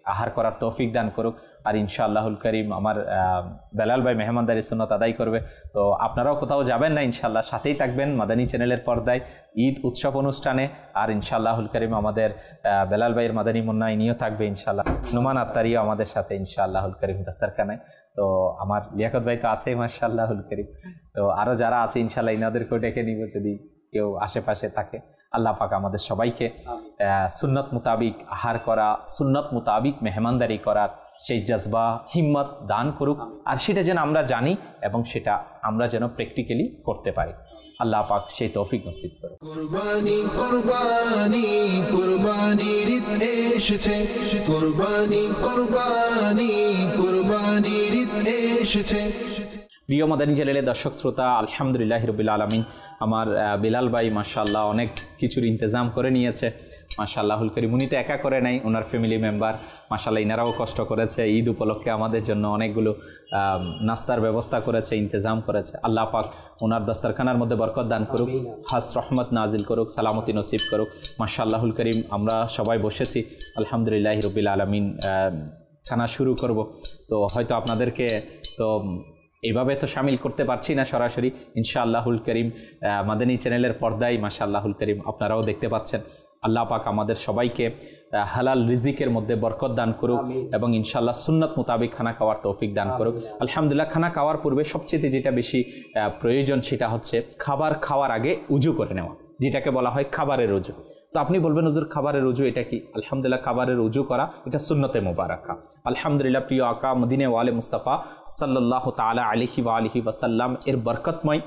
আহার করার তৌফিক দান করুক। আর ইনশাআল্লাহুল করিম আমার বেলাল ভাই মেহমানদারি সুন্নত আদায় করবে। তো আপনারাও কোথাও যাবেন না, ইনশাআল্লাহ সাথেই থাকবেন মাদানী চ্যানেলের পর্দায় ঈদ উৎসব অনুষ্ঠানে। আর ইনশাআল্লাহুল করিম আমাদের বেলাল ভাইয়ের মাদানী মুন্না ইনিও থাকবে ইনশাআল্লাহ, নোমান আত্তারিও আমাদের সাথে ইনশাআল্লাহুল করিম দাস্তারখানায়। তো আমার লিয়াকত ভাই তো আছেই মাশাআল্লাহুল করিম, তো আরও যারা আছে ইনশাআল্লাহ ইনাদেরকেও ডেকে নিব যদি কেউ আশেপাশে থাকে। আল্লাহ পাক আমাদের সবাইকে সুন্নত মোতাবিক আহার করা, সুন্নত মোতাবিক মেহমানদারি করার সেই জজবা হিম্মত দান করুক, আর সেটা যেন আমরা জানি এবং সেটা আমরা যেন প্র্যাকটিক্যালি করতে পারি। আল্লাহ পাক সেই তৌফিক নসিব করুক। কুরবানি কুরবানি কুরবানির ঈদ এসেছে, কুরবানি কুরবানি কুরবানির ঈদ এসেছে। প্রিয় মাদানী চ্যানেলের দর্শক শ্রোতা, আলহামদুলিল্লাহ রাব্বিল আলামিন, আমার বেলাল ভাই মাশাআল্লাহ অনেক কিছুর ইন্তজাম করে নিয়েছে মাশাআল্লাহুল করিম। উনি তো একা করে নাই, ওনার ফ্যামিলি মেম্বার মাশাআল্লাহ ইনারাও কষ্ট করেছে। ঈদ উপলক্ষে আমাদের জন্য অনেকগুলো নাস্তার ব্যবস্থা করেছে, ইন্তজাম করেছে। আল্লাহ পাক ওনার দস্তরখানার মধ্যে বরকত দান করুক, খাস রহমত নাজিল করুক, সালামতি নসিব করুক মাশাআল্লাহুল করিম। আমরা সবাই বসেছি আলহামদুলিল্লাহ রাব্বিল আলামিন, খানা শুরু করব। তো হয়তো আপনাদেরকে তো এইভাবে তো শামিল করতে পারছি না সরাসরি, ইনশাআল্লাহুল করিম মাদানী চ্যানেলের পর্দায় মাশাআল্লাহুল করিম আপনারাও দেখতে পাচ্ছেন। আল্লাহ পাক আমাদের সবাইকে হালাল রিজিকের মধ্যে বরকত দান করুক এবং ইনশাআল্লাহ সুন্নত মোতাবিক খানা খাওয়ার তৌফিক দান করুক। আলহামদুলিল্লাহ, খানা খাওয়ার পূর্বে সবচেয়ে যেটা বেশি প্রয়োজন সেটা হচ্ছে খাবার খাওয়ার আগে উজু করে নেওয়া, যেটাকে বলা হয় খাবারের উজু। তো আপনি বলবেন হুজুর খাবারের উজু এটা কি? আলহামদুলিল্লাহ, খাবারের উজু করা এটা সুন্নতে মুবারাকা। আলহামদুলিল্লাহ, প্রিয় আকা মদিনে ওয়ালে মুস্তাফা সাল্লাল্লাহু তাআলা আলাইহি ওয়া আলিহি ওয়াসাল্লাম এর বরকতময়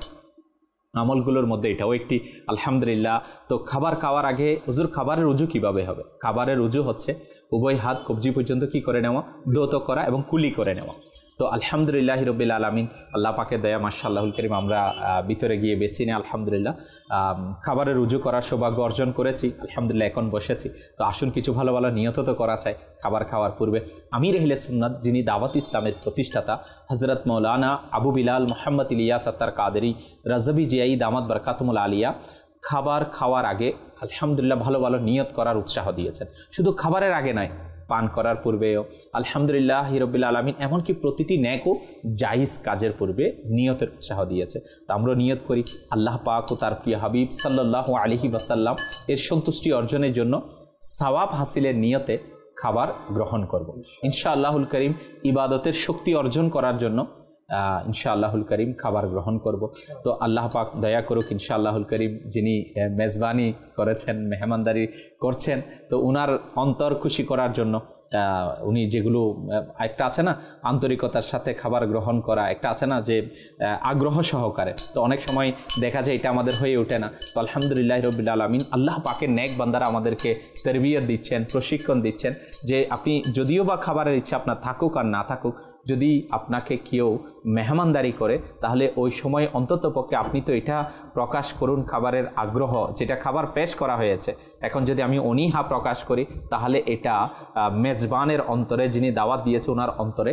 আমলগুলোর মধ্যে এটাও একটি আলহামদুলিল্লাহ। তো খাবার খাওয়ার আগে হুজুর খাবারের উজু কিভাবে হবে? খাবারের উজু হচ্ছে উভয় হাত কবজি পর্যন্ত কি করে নেওয়া, দৌত করা এবং কুলি করে নেওয়া। তো আলহামদুলিল্লাহ রাব্বিল আলামিন, আল্লাহ পাকের দয়া মাশাআল্লাহুল করিম, আমরা ভিতরে গিয়ে বেশি না আলহামদুলিল্লাহ খাবারের উজু করার সৌভাগ্য অর্জন করেছি আলহামদুলিল্লাহ। এখন বসেছি, তো আসুন কিছু ভালো ভালো নিয়ত তো করা চাই খাবার খাওয়ার পূর্বে। আমির আহলে সুন্নাত, যিনি দাওয়াত ইসলামের প্রতিষ্ঠাতা হযরত মাওলানা আবু বিলাল মুহাম্মদ ইলিয়াস আত্তার কাদেরী রাজবি জিয়াই দামাত বরকাতুল আলিয়া খাবার খাওয়ার আগে আলহামদুলিল্লাহ ভালো ভালো নিয়ত করার উৎসাহ দিয়েছেন। শুধু খাবারের আগে নয়, পান করার পূর্বেও আলহামদুলিল্লাহ রাব্বিল আলামিন, এমনকি প্রতিটি নেক ও জায়েজ কাজের পূর্বে নিয়তের উৎসাহ দিয়েছে। তো আমরা নিয়ত করি আল্লাহ পাক ও তার প্রিয় হাবিব সাল্লাল্লাহু আলাইহি ওয়াসাল্লাম এর সন্তুষ্টি অর্জনের জন্য সওয়াব হাসিলের নিয়তে খাবার গ্রহণ করব ইনশাআল্লাহুল করিম। ইবাদতের শক্তি অর্জন করার জন্য ইনশাআল্লাহুল করিম খাবার গ্রহণ করব। তো আল্লাহ পাক দয়া করুক ইনশাআল্লাহুল করিম, যিনি মেজবানি করেছেন, মেহমানদারি করছেন, তো উনার অন্তর খুশি করার জন্য উনি যেগুলো একটা আছে না আন্তরিকতার সাথে খাবার গ্রহণ করা, একটা আছে না যে আগ্রহ সহকারে, তো অনেক সময় দেখা যায় এটা আমাদের হয়ে ওঠে না। তো আলহামদুলিল্লাহ রাব্বিল আলামিন, আল্লাহ পাকের নেক বান্দারা আমাদেরকে তরবিয়ত দিচ্ছেন, প্রশিক্ষণ দিচ্ছেন যে আপনি যদিও বা খাবারের ইচ্ছা আপনার থাকুক আর না থাকুক, যদি আপনাকে কেউ মেহমানদারি করে তাহলে ওই সময় অন্ততপক্ষে আপনি তো এটা প্রকাশ করুন খাবারের আগ্রহ, যেটা খাবার পেশ করা হয়েছে। এখন যদি আমি অনীহা প্রকাশ করি তাহলে এটা মেজবানের অন্তরে, যিনি দাওয়াত দিয়েছে ওনার অন্তরে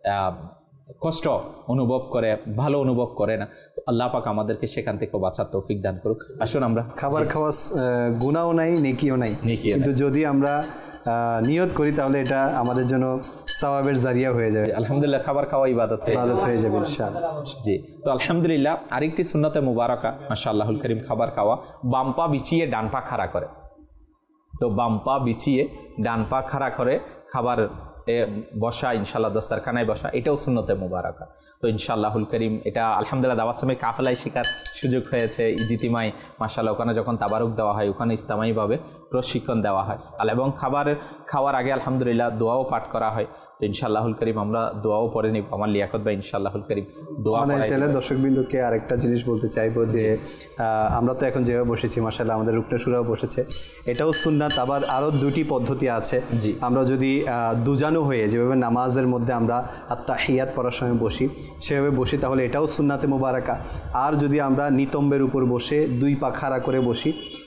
কষ্ট অনুভব করে, ভালো অনুভব করে না। আল্লাহ পাক আমাদেরকে সেখান থেকে বাঁচার তৌফিক দান করুক। আসুন, আমরা খাবার খাওয়া গুনাহও নাই, নেকিও নাই, কিন্তু যদি আমরা নিয়ত করি তাহলে এটা আমাদের জন্য সওয়াবের জারিয়া হয়ে যাবে। আলহামদুলিল্লাহ, খাবার খাওয়া ইবাদত হয়ে যাবে ইনশাআল্লাহ। জি, তো আলহামদুলিল্লাহ, আরেকটি সুন্নতে মুবারাকা মাশাআল্লাহুল করিম, খাবার খাওয়া বাম পা বিছিয়ে ডান পা খাড়া করে। তো বাম পা বিছিয়ে ডান পা খাড়া করে খাবার বসা, ইনশাআল্লাহ দস্তারখানায় বসা, এটাও সুন্নতে মুবারাকা। তো ইনশাআল্লাহুল করিম এটা আলহামদুলিল্লাহ দাওয়াত ইসলামের কাফেলায় শেখার সুযোগ হয়েছে। ইজিতিমায় মাশাআল্লাহ ওখানে যখন তাবারুক দেওয়া হয়, ওখানে ইসলামাইভাবে প্রশিক্ষণ দেওয়া হয় এবং খাবার খাওয়ার আগে আলহামদুলিল্লাহ দোয়াও পাঠ করা হয়। তো ইনশাআল্লাহুল করিম আমরা দোয়াও পড়ে নিব। আমার লিয়াকত ভাই ইনশাআল্লাহুল করিম দোয়া পড়াই। চ্যানেল দর্শকবৃন্দকে আরেকটা জিনিস বলতে চাইবো যে আমরা তো এখন যেভাবে বসেছি মাশাআল্লাহ আমাদের রুকনে সুরাও বসেছে, এটাও সুন্নাত। আবার আরও দুটি পদ্ধতি আছে। আমরা যদি দুজানো হয়ে যেভাবে নামাজের মধ্যে আমরা আত্তাহিয়াত পড়ার সময় বসি সেভাবে বসি তাহলে এটাও সুন্নাতে মুবারাকা। আর যদি আমরা নিতম্বের উপর বসে দুই পা খাড়া করে বসি,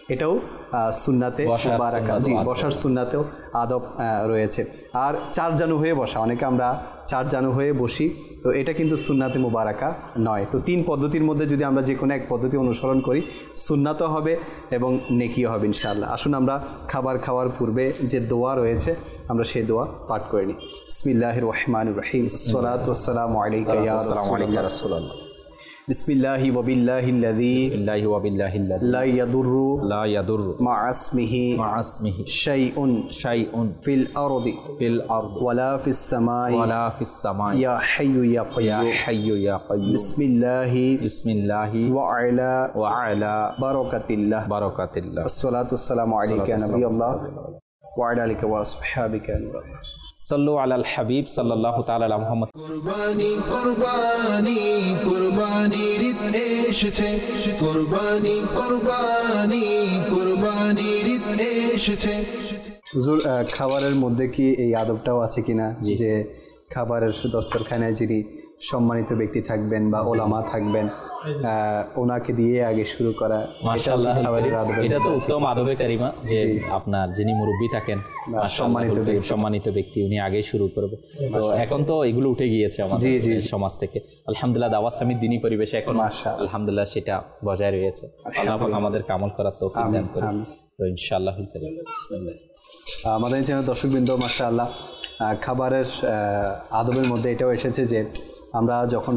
এটাও সুন্নাতে মুবারাকা, জি বসার সুন্নাতেও আদব রয়েছে। আর চার জানু হয়ে বসা, অনেকে আমরা চার জানু হয়ে বসি, তো এটা কিন্তু সুন্নাতে মুবারাকা নয়। তো তিন পদ্ধতির মধ্যে যদি আমরা যে কোনো এক পদ্ধতি অনুসরণ করি, সুন্নাতও হবে এবং নেকিও হবে ইনশাআল্লাহ। আসুন আমরা খাবার খাওয়ার পূর্বে যে দোয়া রয়েছে আমরা সেই দোয়া পাঠ করে নিই। বিসমিল্লাহির রহমানির রহিম, আসসালাতু ওয়াসসালামু আলাইকা ইয়া রাসূলুল্লাহ, বিসমিল্লাহি ওয়া বিল্লাহিল্লাযী লা ইয়াদুররু মা ইসমিহি শাইউন ফিল আরদি ওয়ালা ফিস সামাই ইয়া হাইয়্যু ইয়া কাইয়্যুম বিসমিল্লাহি ওয়া আলা বারাকাতিল্লাহ। আসসালাতু ওয়াসসালামু আলাইকা ইয়া নাবিয়াল্লাহ ওয়া আলা আলিকা ওয়া আসহাবিকা ইয়া নূরাল্লাহ। সাল্লু আলাল হাবিব সাল্লাল্লাহু তাআলা আলা মুহাম্মদ। কুরবানি কুরবানি কুরবানির ঈদ এসেছে, কুরবানি কুরবানি কুরবানির ঈদ এসেছে। হুজুর, খাবারের মধ্যে কি এই আদবটাও আছে কিনা যে খাবারের দস্তরখানায় যিনি সম্মানিত ব্যক্তি থাকবেন বা ওলামা থাকবেন, ওনাকে দিয়ে আগে শুরু করা? মাশাআল্লাহ, এটা তো উত্তম আদবে কারিমা যে আপনার যিনি মুরব্বী থাকেন, সম্মানিত ব্যক্তি, উনি আগে শুরু করবে। তো এখন তো এগুলো উঠে গিয়েছে আমাদের সমাজ থেকে, আলহামদুলিল্লাহ। দাওয়াত সামিদ দিনী পরিবেশে এখন আলহামদুলিল্লাহ সেটা বজায় রয়েছে। আল্লাহ পাক আমাদেরকে আমল করার তৌফিক দান করুন। তো ইনশাআল্লাহুল কারীম বিসমিল্লাহ। আমাদের চ্যানেল দর্শকবৃন্দ, মাশাআল্লাহ, খাবারের আদবের মধ্যে এটাও এসেছে যে আমরা যখন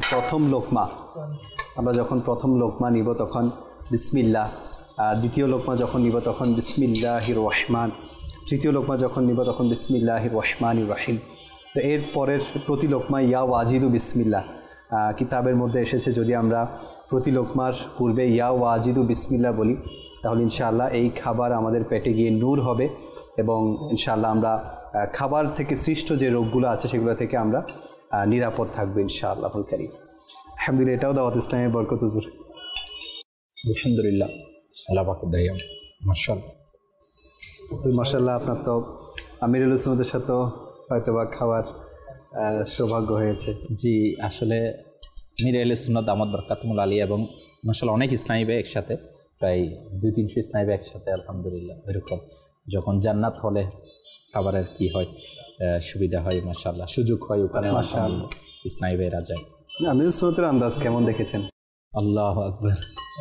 প্রথম লোকমা নিব তখন বিসমিল্লাহ, দ্বিতীয় লোকমা যখন নিব তখন বিসমিল্লাহির রহমান, তৃতীয় লোকমা যখন নিব তখন বিসমিল্লাহির রহমানির রহিম। তো এর পরের প্রতি লোকমা ইয়া ওয়াজিদু বিসমিল্লাহ কিতাবের মধ্যে এসেছে, যদি আমরা প্রতি লোকমার পূর্বে ইয়া ওয়াজিদু বিসমিল্লাহ বলি তাহলে ইনশাআল্লাহ এই খাবার আমাদের পেটে গিয়ে নূর হবে এবং ইনশাআল্লাহ আমরা খাবার থেকে সৃষ্ট যে রোগগুলো আছে সেগুলো থেকে আমরা নিরাপদ থাকবো ইনশাআল্লাহুল কারীম। আলহামদুলিল্লাহ, এটাও দাওয়াত ইসলামের বরকত হুজুর। আলহামদুলিল্লাহ, আল্লাহ পাকের দয়া। মাশাআল্লাহ হুজুর, মাশাআল্লাহ, আপনার তো আমিরুল সুন্নাতের সাথে হয়তো বা খাবার সৌভাগ্য হয়েছে। জি, আসলে আমিরুল সুন্নাত দামাত বরকাতুল আলিয়া এবং মাশাআল্লাহ অনেক ইসলামী ভাই একসাথে, প্রায় 200-300 ইসলামী ভাই একসাথে, আলহামদুলিল্লাহ। এরকম যখন জান্নাত হলে খাবারের কি হয়, সুবিধা হয়, মাশাআল্লাহ সুযোগ হয়, ওখানে মাশাআল্লাহ ইসলামী ভাইরা যায়। আমিরুল সুন্নাতের আন্দাজ কেমন দেখেছেন? আল্লাহু আকবার,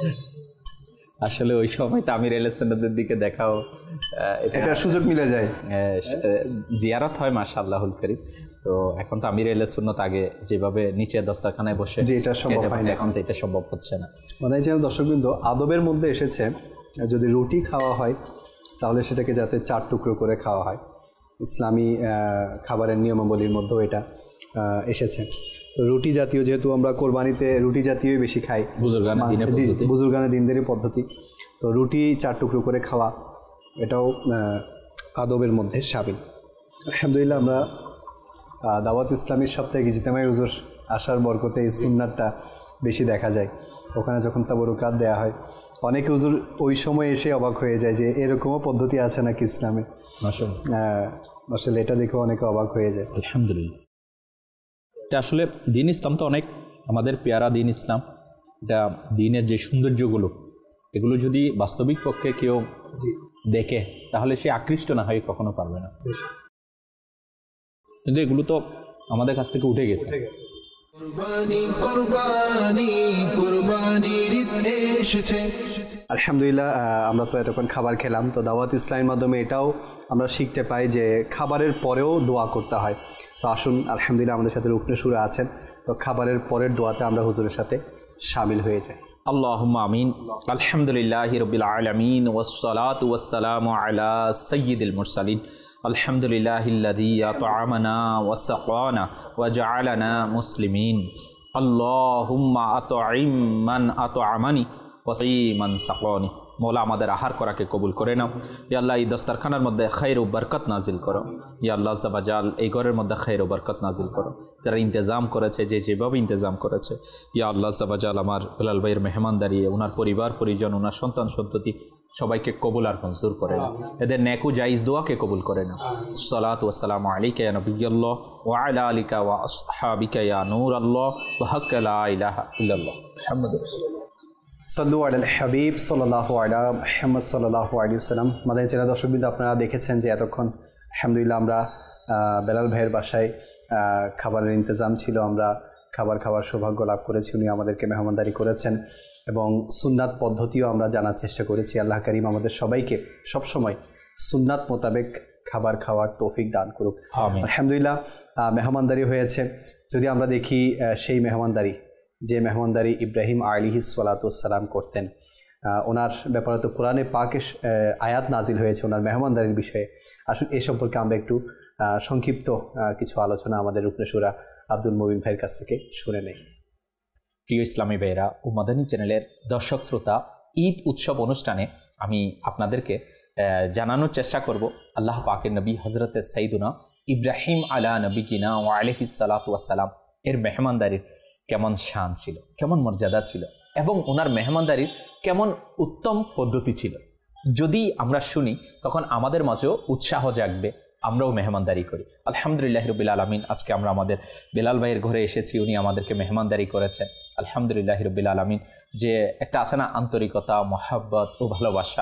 আসলে ওই সময় তো আমির আহলে সুন্নাতের দিকে দেখাও এটা সুযোগ মিলে যায়, জিয়ারত হয় মাশাআল্লাহুল কারীম। তো এখন তো আমির আহলে সুন্নাত আগে যেভাবে নিচে দস্তরখানায় বসে, যে এটা সম্ভব হয় না, এখন তো এটা সম্ভব হচ্ছে না। মানে চ্যানেল দর্শকবৃন্দ, আদবের মধ্যে এসেছে যদি রুটি খাওয়া হয় তাহলে সেটাকে যাতে 4 টুকরো করে খাওয়া হয়, ইসলামী খাবারের নিয়মাবলীর মধ্যেও এটা এসেছে। তো রুটি জাতীয়, যেহেতু আমরা কোরবানিতে রুটি জাতীয়ই বেশি খাই, বুজুর্গানের দিনদেরই পদ্ধতি, তো রুটি 4 টুকরো করে খাওয়া এটাও আদবের মধ্যে শামিল। আলহামদুলিল্লাহ, আমরা দাওয়াত ইসলামীর সপ্তাহে ইজতেমাই হুজুর আসার বরকতে এই সুন্নাতটা বেশি দেখা যায়। ওখানে যখন তাবরুকাত দেওয়া হয়, অনেকে হুজুর ওই সময় এসে অবাক হয়ে যায় যে এরকমও পদ্ধতি আছে নাকি ইসলামে। আসলে এটা দেখে অনেকে অবাক হয়ে যায়। আলহামদুলিল্লাহ, এটা আসলে দিন ইসলাম তো অনেক আমাদের পেয়ারা দিন ইসলাম। এটা দিনের যে সৌন্দর্যগুলো, এগুলো যদি বাস্তবিক পক্ষে কেউ দেখে তাহলে সে আকৃষ্ট না হয়ে কখনো পারবে না, কিন্তু এগুলো তো আমাদের কাছ থেকে উঠে গেছে। কুরবানি কুরবানি কুরবানির ঈদ এসেছে। আলহামদুলিল্লাহ, আমরা তো এতক্ষণ খাবার খেলাম, তো দাওয়াত ইসলামের মাধ্যমে এটাও আমরা শিখতে পাই যে খাবারের পরেও দোয়া করতে হয়। তো আসুন, আলহামদুলিল্লাহ আমাদের সাথে রুকনে সুরা আছেন, তো খাবারের পরের দোয়াতে আমরা হুজুরের সাথে শামিল হয়ে যাই। আল্লাহুম্মা আমিন। আলহামদুলিল্লাহি রাব্বিল আলামিন ওয়াসসালাতু ওয়াসসালামু আলা সাইয়্যিদিল মুরসালিন। আলহামদুলিল্লাহিল্লাযী আত'আমানা ওয়া সাকানা ওয়া জা'আলানা মুসলিমিন। আল্লাহুম্মা আত'ইম মান আত'আমানি ওয়া সাইয়্যিমান সাকানি। মৌলা, আমাদের আহার করাকে কবুল করে নাও। ইয়া আল্লাহ, এই দস্তরখানার মধ্যে খায়র ও বরকত নাজিল করো। ইয়া আল্লাহ জাবাজাল, এই ঘরের মধ্যে খায়র ও বরকত নাজিল করো। যারা ইন্তজাম করেছে, যেভাবে ইন্তজাম করেছে, ইয়া আল্লাহ জাবাজাল, আমার বেলাল ভাইয়ের মেহমানদারি, ওনার পরিবার পরিজন, ওনার সন্তান সন্ততি সবাইকে কবুল আর মঞ্জুর করে নাও। এদের নেক ও জায়েজ দোয়াকে কবুল করে নাও। সালাতু ওয়া সালামু আলাইকা ইয়া নবিয়্যাল্লাহ ওয়া আলা আলিকা ওয়া আসহাবিকা ইয়া নূরাল্লাহ ওয়া হাক্কা লা ইলাহা ইল্লাল্লাহ মুহাম্মাদুর রাসূলুল্লাহ। সাল্লু আলাল হাবিব সাল্লাল্লাহু আলা মুহাম্মদ সাল্লাল্লাহু আলাইহি ওয়াসাল্লাম। মাদানী চ্যানেল দর্শকবৃন্দ, আপনারা দেখেছেন যে এতক্ষণ আলহামদুলিল্লাহ আমরা বেলাল ভাইয়ের বাসায় খাবারের ইন্তজাম ছিল, আমরা খাবার সৌভাগ্য লাভ করেছি, উনি আমাদেরকে মেহমানদারি করেছেন এবং সুন্নাত পদ্ধতিও আমরা জানার চেষ্টা করেছি। আল্লাহ করিম আমাদের সবাইকে সবসময় সুন্নাত মোতাবেক খাবার খাওয়ার তৌফিক দান করুক। আলহামদুলিল্লাহ মেহমানদারি হয়েছে। যদি আমরা দেখি সেই মেহমানদারি, যে মেহমানদারি ইব্রাহিম আলাইহিস সালাতু ওয়াস সালাম করতেন, ওনার ব্যাপারে তো কোরআনে পাকে আয়াত নাজিল হয়েছে ওনার মেহমানদারির বিষয়ে। আসুন এ সম্পর্কে আমরা একটু সংক্ষিপ্ত কিছু আলোচনা আমাদের রুকনে শুরা আব্দুল মুবিন ভাইয়ের কাছ থেকে শুনে নেই। প্রিয় ইসলামী ভাইয়েরা ও মাদানী চ্যানেলের দর্শক শ্রোতা, ঈদ উৎসব অনুষ্ঠানে আমি আপনাদেরকে জানানোর চেষ্টা করব আল্লাহ পাকের নবী হজরতে সৈয়দুনা ইব্রাহিম আলা নবিগিনা ওয়া আলাইহিস সালাতু ওয়াস সালাম এর মেহমানদারির কেমন শান ছিল, কেমন মর্যাদা ছিল এবং ওনার মেহমানদারির কেমন উত্তম পদ্ধতি ছিল। যদি আমরা শুনি তখন আমাদের মাঝেও উৎসাহ জাগবে, আমরাও মেহমানদারি করি। আলহামদুলিল্লাহ রাব্বিল আলামিন, আজকে আমরা আমাদের বেলাল ভাইয়ের ঘরে এসেছি, উনি আমাদেরকে মেহমানদারি করেছেন। আলহামদুলিল্লাহ রাব্বিল আলামিন, যে একটা আছে না আন্তরিকতা, মহাব্বত ও ভালোবাসা,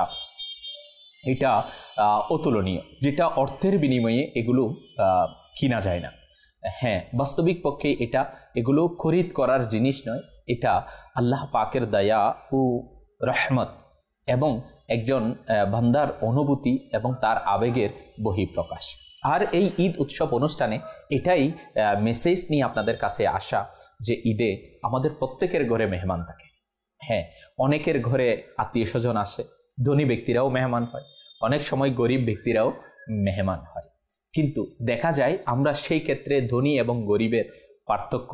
এটা অতুলনীয়, যেটা অর্থের বিনিময়ে এগুলো কিনা যায় না। হ্যাঁ, বাস্তবিক পক্ষে এগুলো খরিদ করার জিনিস নয়, এটা আল্লাহ পাকের দয়া ও রহমত এবং একজন বান্দার অনুভূতি এবং তার আবেগের বহিঃপ্রকাশ। আর এই ঈদ উৎসব অনুষ্ঠানে এটাই মেসেজ নিয়ে আপনাদের কাছে আসা যে ঈদে আমাদের প্রত্যেকের ঘরে মেহমান থাকে। হ্যাঁ, অনেকের ঘরে আত্মীয় স্বজন আসে, ধনী ব্যক্তিরাও মেহমান হয়, অনেক সময় গরিব ব্যক্তিরাও মেহমান হয়। কিন্তু দেখা যায় আমরা সেই ক্ষেত্রে ধনী এবং গরিবের পার্থক্য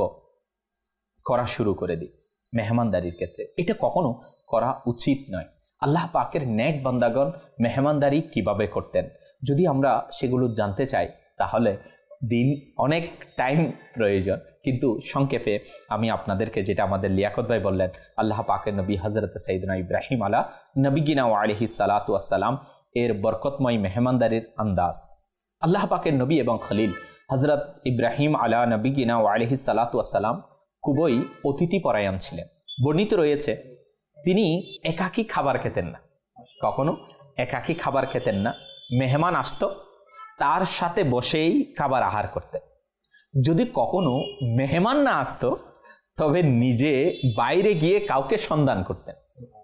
করা শুরু করে দিই মেহমানদারির ক্ষেত্রে। এটা কখনো করা উচিত নয়। আল্লাহ পাকের নেক বান্দাগণ মেহমানদারি কিভাবে করতেন, যদি আমরা সেগুলো জানতে চাই তাহলে দিন অনেক টাইম প্রয়োজন, কিন্তু সংক্ষেপে আমি আপনাদেরকে যেটা আমাদের লিয়াকত ভাই বললেন, আল্লাহ পাকের নবী হজরত সৈয়দনা ইব্রাহিম আলা নবিগিনা ওয়া আলাইহিস সালাতু ওয়াস সালাম এর বরকতময় মেহমানদারির আন্দাজ। আল্লাহ পাকের নবী এবং খলিল হজরত ইব্রাহিম আলা নবিগিনা ওয়া আলাইহিস সালাতু ওয়াস সালাম খুবই অতিথিপরায়ণ ছিলেন। বর্ণিত রয়েছে তিনি একাকী খাবার খেতেন না, কখনো একাকী খাবার খেতেন না। মেহমান আসতো, তার সাথে বসেই খাবার আহার করতেন। যদি কখনো মেহমান না আসতো তবে নিজে বাইরে গিয়ে কাউকে সন্ধান করতেন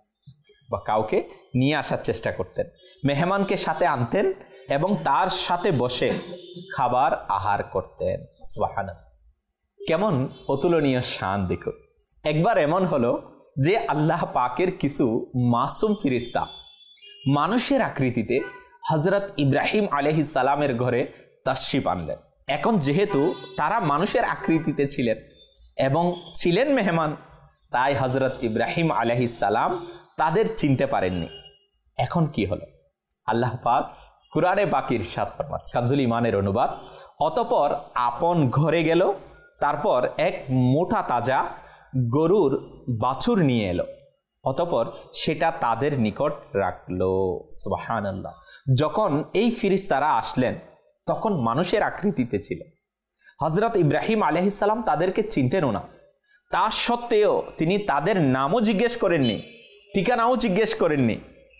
বা কাউকে নিয়ে আসার চেষ্টা করতেন, মেহমানকে সাথে আনতেন এবং তার সাথে বসে খাবার আহার করতেন। সুবহানাল্লাহ, কেমন অতুলনীয় শান দেখুন। একবার এমন হলো যে আল্লাহ পাকের কিছু মাসুম ফিরিস্তা মানুষের আকৃতিতে হজরত ইব্রাহিম আলাইহিস সালামের ঘরে তাশরিফ আনলেন। এখন যেহেতু তারা মানুষের আকৃতিতে ছিলেন এবং ছিলেন মেহমান, তাই হজরত ইব্রাহিম আলাইহিস সালাম তাদের চিনতে পারেননি। এখন কি হলো, আল্লাহ পাক কুরআনে পাকের ইরশাদ ফরমাচ্ছেন, কানজুল ঈমানের অনুবাদ, অতঃপর আপন ঘরে গেল, তারপর এক মোটা তাজা গরুর বাছুর নিয়ে এলো, অতঃপর সেটা তাদের নিকট রাখলো। সুবহানাল্লাহ। যখন এই ফিরিস্তারা আসলেন তখন মানুষের আকৃতিতে ছিল। হজরত ইব্রাহিম আলাইহিস সালাম তাদেরকে চিনতেনও না, তা সত্ত্বেও তিনি তাদের নামও জিজ্ঞেস করেননি, ঠিকানাও জিজ্ঞেস করেননি।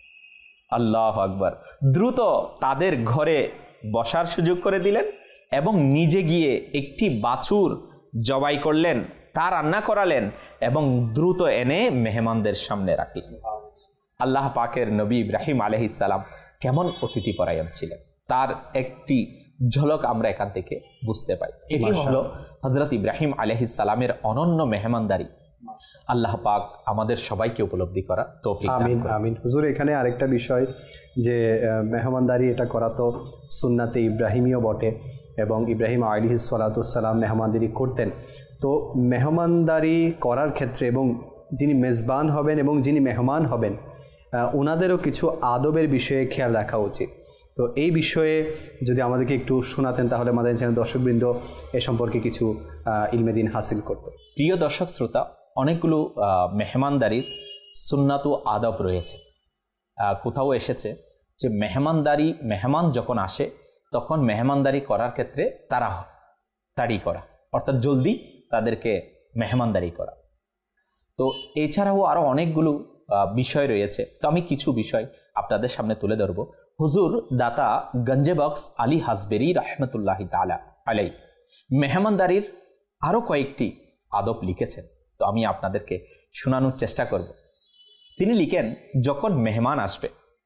আল্লাহু আকবার। দ্রুত তাদের ঘরে বসার সুযোগ করে দিলেন এবং নিজে গিয়ে একটি বাছুর জবাই করলেন, তা রান্না করালেন এবং দ্রুত এনে মেহমানদের সামনে রাখলেন। আল্লাহ পাকের নবী ইব্রাহিম আলাইহিস সালাম কেমন অতিথিপরায়ণ ছিলেন তার একটি ঝলক আমরা এখান থেকে বুঝতে পাই। এটি হলো হযরত ইব্রাহিম আলাইহিস সালামের অনন্য মেহমানদারি। আল্লাহ পাক আমাদের সবাইকে উপলব্ধি করা তৌফিক দান করুন। আমিন আমিন। হুজুর, এখানে আরেকটা বিষয় যে মেহমানদারি এটা করা তো সুন্নাতে ইব্রাহিমীয় বটে এবং ইব্রাহিম আলাইহিস সালাতু ওয়াস সালাম মেহমানদারি করতেন। তো মেহমানদারি করার ক্ষেত্রে এবং যিনি মেজবান হবেন এবং যিনি মেহমান হবেন ওনাদেরও কিছু আদবের বিষয়ে খেয়াল রাখা উচিত। তো এই বিষয়ে যদি আমাদেরকে একটু শোনাতেন তাহলে আমাদের চ্যানেল দর্শকবৃন্দ এ সম্পর্কে কিছু ইলমে দিন হাসিল করত। প্রিয় দর্শক শ্রোতা, অনেকগুলো মেহমানদারির সুন্নাত ও আদব রয়েছে। কোথাও এসেছে যে মেহমান যখন আসে তখন মেহমানদারি করার ক্ষেত্রে তাড়াতাড়ি করা, অর্থাৎ জলদি তাদেরকে মেহমানদারি করা। তো এছাড়াও আরও অনেকগুলো বিষয় রয়েছে। তো আমি কিছু বিষয় আপনাদের সামনে তুলে ধরব। হুজুর দাতা গঞ্জে বক্স আলী হাসবেরি রহমতুল্লাহি তাআলা আলাই মেহমানদারির আরও কয়েকটি আদব লিখেছেন, তো আমি আপনাদেরকে শোনানোর চেষ্টা করব। তিনি লিখেন, যখন মেহমান আসবে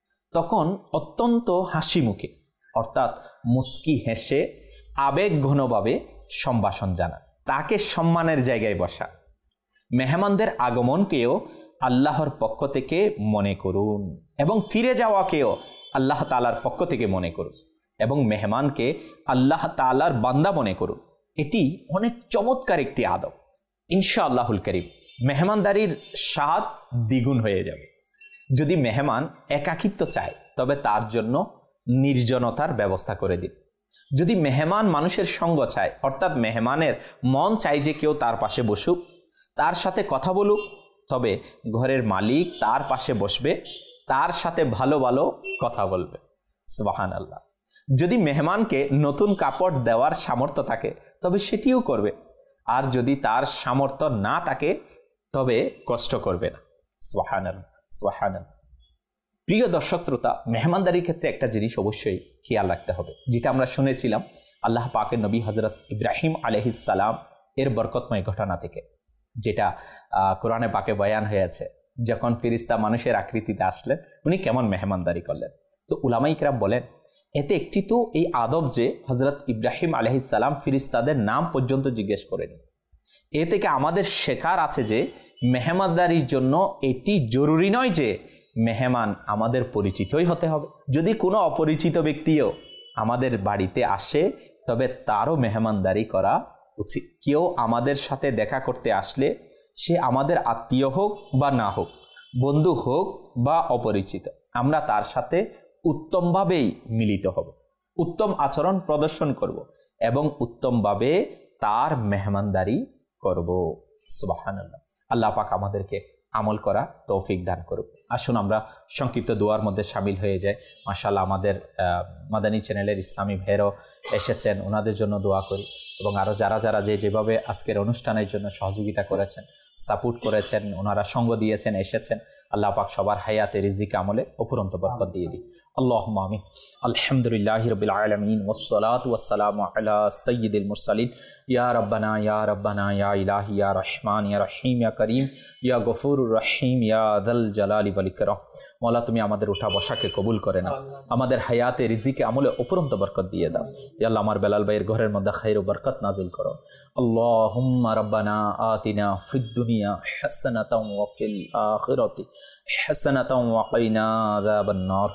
তখন অত্যন্ত হাসি মুখে অর্থাৎ মুস্কি হেসে আবেগঘনভাবে সম্ভাষণ জানা, তাকে সম্মানের জায়গায় বসা, মেহমানদের আগমনকেও আল্লাহর পক্ষ থেকে মনে করুন এবং ফিরে যাওয়াকেও আল্লাহ তাআলার পক্ষ থেকে মনে করুন এবং মেহমানকে আল্লাহ তাআলার বান্দা মনে করুন। এটি অনেক চমৎকার একটি আদব। ইনশাআল্লাহুল করিম মেহমানদারির স্বাদ দ্বিগুণ হয়ে যাবে। যদি মেহমান একাকিত্ব চায় তবে তার জন্য নির্জনতার ব্যবস্থা করে দিন। যদি মেহমান মানুষের সঙ্গ চায় অর্থাৎ মেহমানের মন চায় যে কেউ তার পাশে বসুক, তার সাথে কথা বলুক, তবে ঘরের মালিক তার পাশে বসবে, তার সাথে ভালো ভালো কথা বলবে। সুবহানাল্লাহ। যদি মেহমানকে নতুন কাপড় দেওয়ার সামর্থ্য থাকে তবে সেটিও করবে, আর যদি তার সামর্থ্য না থাকে তবে কষ্ট করবে না। সুবহানাল্লাহ, সুবহানাল্লাহ। প্রিয় দর্শক শ্রোতা, মেহমানদারির ক্ষেত্রে একটা জিনিস অবশ্যই খেয়াল রাখতে হবে, যেটা আমরা শুনেছিলাম আল্লাহ পাকের নবী হযরত ইব্রাহিম আলাইহিস সালাম এর বরকতময় ঘটনা থেকে, যেটা কোরআনে পাকে বয়ান হয়েছে। যখন ফেরেশতা মানুষের আকৃতিতে আসলেন উনি কেমন মেহমানদারি করলেন। তো উলামায়ে কেরাম বলেন, এতে একটি তো এই আদব যে হযরত ইব্রাহিম আলাইহিস সালাম ফেরেশতাদের নাম পর্যন্ত জিজ্ঞেস করেনি। এ থেকে আমাদের শেখার আছে যে মেহমানদারির জন্য এটি জরুরি নয় যে মেহমান আমাদের পরিচিতই হতে হবে। যদি কোনো অপরিচিত ব্যক্তিও আমাদের বাড়িতে আসে তবে তারও মেহমানদারি করা উচিত। কেউ আমাদের সাথে দেখা করতে আসলে সে আমাদের আত্মীয় হোক বা না হোক, বন্ধু হোক বা অপরিচিত, আমরা তার সাথে উত্তমভাবেই মিলিত হব, উত্তম আচরণ প্রদর্শন করব এবং উত্তমভাবে তার মেহমানদারি করব। সুবহানাল্লাহ। আল্লাহ পাক আমাদেরকে আমল করা তৌফিক দান করুক। আসুন আমরা সংক্ষিপ্ত দোয়ার মধ্যে শামিল হয়ে যাই। মাশাআল্লাহ, আমাদের মাদানী চ্যানেলের ইসলামী ভাইয়েরাও এসেছেন, ওনাদের জন্য দোয়া করি এবং আরও যারা যারা যেভাবে আজকের অনুষ্ঠানের জন্য সহযোগিতা করেছেন, সাপোর্ট করেছেন, ওনারা সঙ্গ দিয়েছেন, এসেছেন, আল্লাহ পাক সবার হায়াতে রিজিক আমলে অপুরন্ত বরকত দিয়ে দিই। আল্লাহুম্মা আমিন। আলহামদুলিল্লাহি রাব্বিল আলামিন ওয়াসসালাতু ওয়াসসালামু আলা সাইয়্যিদিল মুরসালিন। ইয়া রাব্বানা ইয়া রাব্বানা ইয়া ইলাহি ইয়া রহমান ইয়া রহিম ইয়া করিম ইয়া গফুরুর রহিম ইয়া যাল জালালি ওয়াল ইকরাম। মওলা, তুমি আমাদের উঠা বসাকে কবুল করে নাও, আমাদের হায়াতে রিজিকে আমলে অপুরন্ত বরকত দিয়ে দাও। ইয়া আল্লাহ, আমার বেলাল ভাইয়ের ঘরের মধ্যে খাইর ও বরকত নাজিল করো। আল্লাহুম্মা রাব্বানা আতিনা ফিদ দুনিয়া হাসানাতাও ওয়া ফিল আখিরাতি হাসানাতাও ওয়া কিনা আযাবান নার।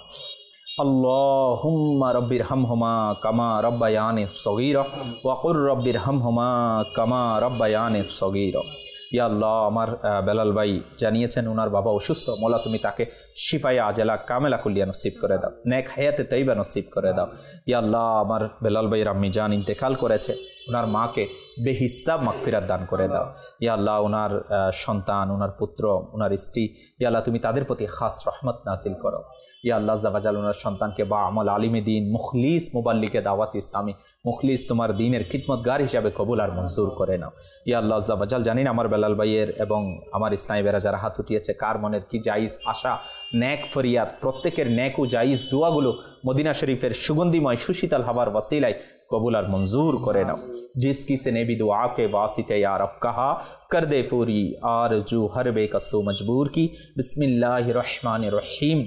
আল্লাহুম্মা রাব্বিরহামহুমা কামা রাব্বায়ানি সগীরা ওয়া কুর রাব্বিরহামহুমা কামা রাব্বায়ানি সগীরা। ইয়া আল্লাহ, আমার বেলাল ভাই জানিয়েছেন ওনার বাবা অসুস্থ, মওলা তুমি তাকে শিফায়ে আজলা কামেলা কুল্লিয়া নসিব করে দাও, নেক হায়াতে তৈবা নসিব করে দাও। ইয়া আল্লাহ, আমার বেলাল ভাইয়ের আম্মি জান ইন্তেকাল করেছে, ওনার মাকে বেহিসাব মাগফিরাত দান করে দাও। ইয়া আল্লাহ, ওনার সন্তান, ওনার পুত্র, ওনার স্ত্রী, ইয়া আল্লাহ তুমি তাদের প্রতি খাস রহমত নাজিল করো। ইয়া আল্লাহ জাওয়াজাল, ওনার সন্তানকে বা আমল আলিমে দিন, মুখলিস মুবাল্লিকে দাওয়াত ইসলামী, মুখলিস তোমার দিনের খিদমতগার হিসাবে কবুল আর মঞ্জুর করে নাও। ইয়া আল্লাহ জাওয়াজাল, জানি না আমার বেলাল ভাইয়ের এবং আমার ইসলামী বেরা যারা হাত উঠিয়েছে কার মনের কি জায়েজ আশা, নেক ফরিয়াদ, প্রত্যেকের নেক ও জায়েজ দোয়াগুলো মদিনা শরীফের সুগন্ধিময় সুশীতল হাওয়ার ওয়াসিলায় कबूल और मंजूर करे ना। जिस किसी ने भी दुआ के वासिते या रब कहा कर दे पूरी आरज़ू हर बेकसो मजबूर की। बिस्मिल्लाहिर्रहमानिर्रहीम।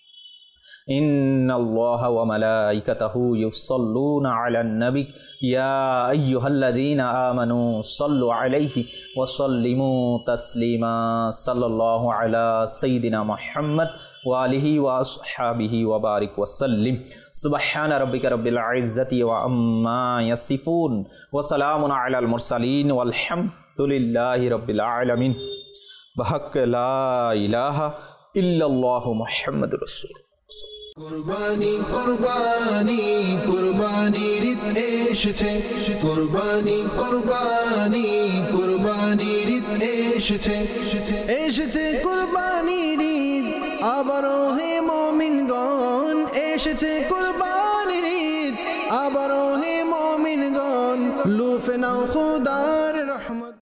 इन्नल्लाह व मलाइकतहु युसल्लूना अलन नबी या अय्युहल्लज़ीना आमनू सल्लु अलैहि व सल्लिमू तस्लीमा। सल्लल्लाहु अला सय्यिदिना मुहम्मद व आलिहि व अस्हाबिहि व बारिक व सल्लिम। सुब्हान रब्बिका रब्बिल इज़्ज़ति व अम्मा यसिफून व सलामुन अलल मुरसलीन वल्हम्दुलिल्लाहि रब्बिल आलमीन। बहक ला इलाहा इल्लल्लाहु मुहम्मदुर रसूल। কুরবানি কুরবানি কুরবানির ঈদ এসেছে, কুরবানি কুরবানি কুরবানির ঈদ এসেছে, এসেছে কুরবানির ঈদ আবারো হে মুমিনগণ, এসেছে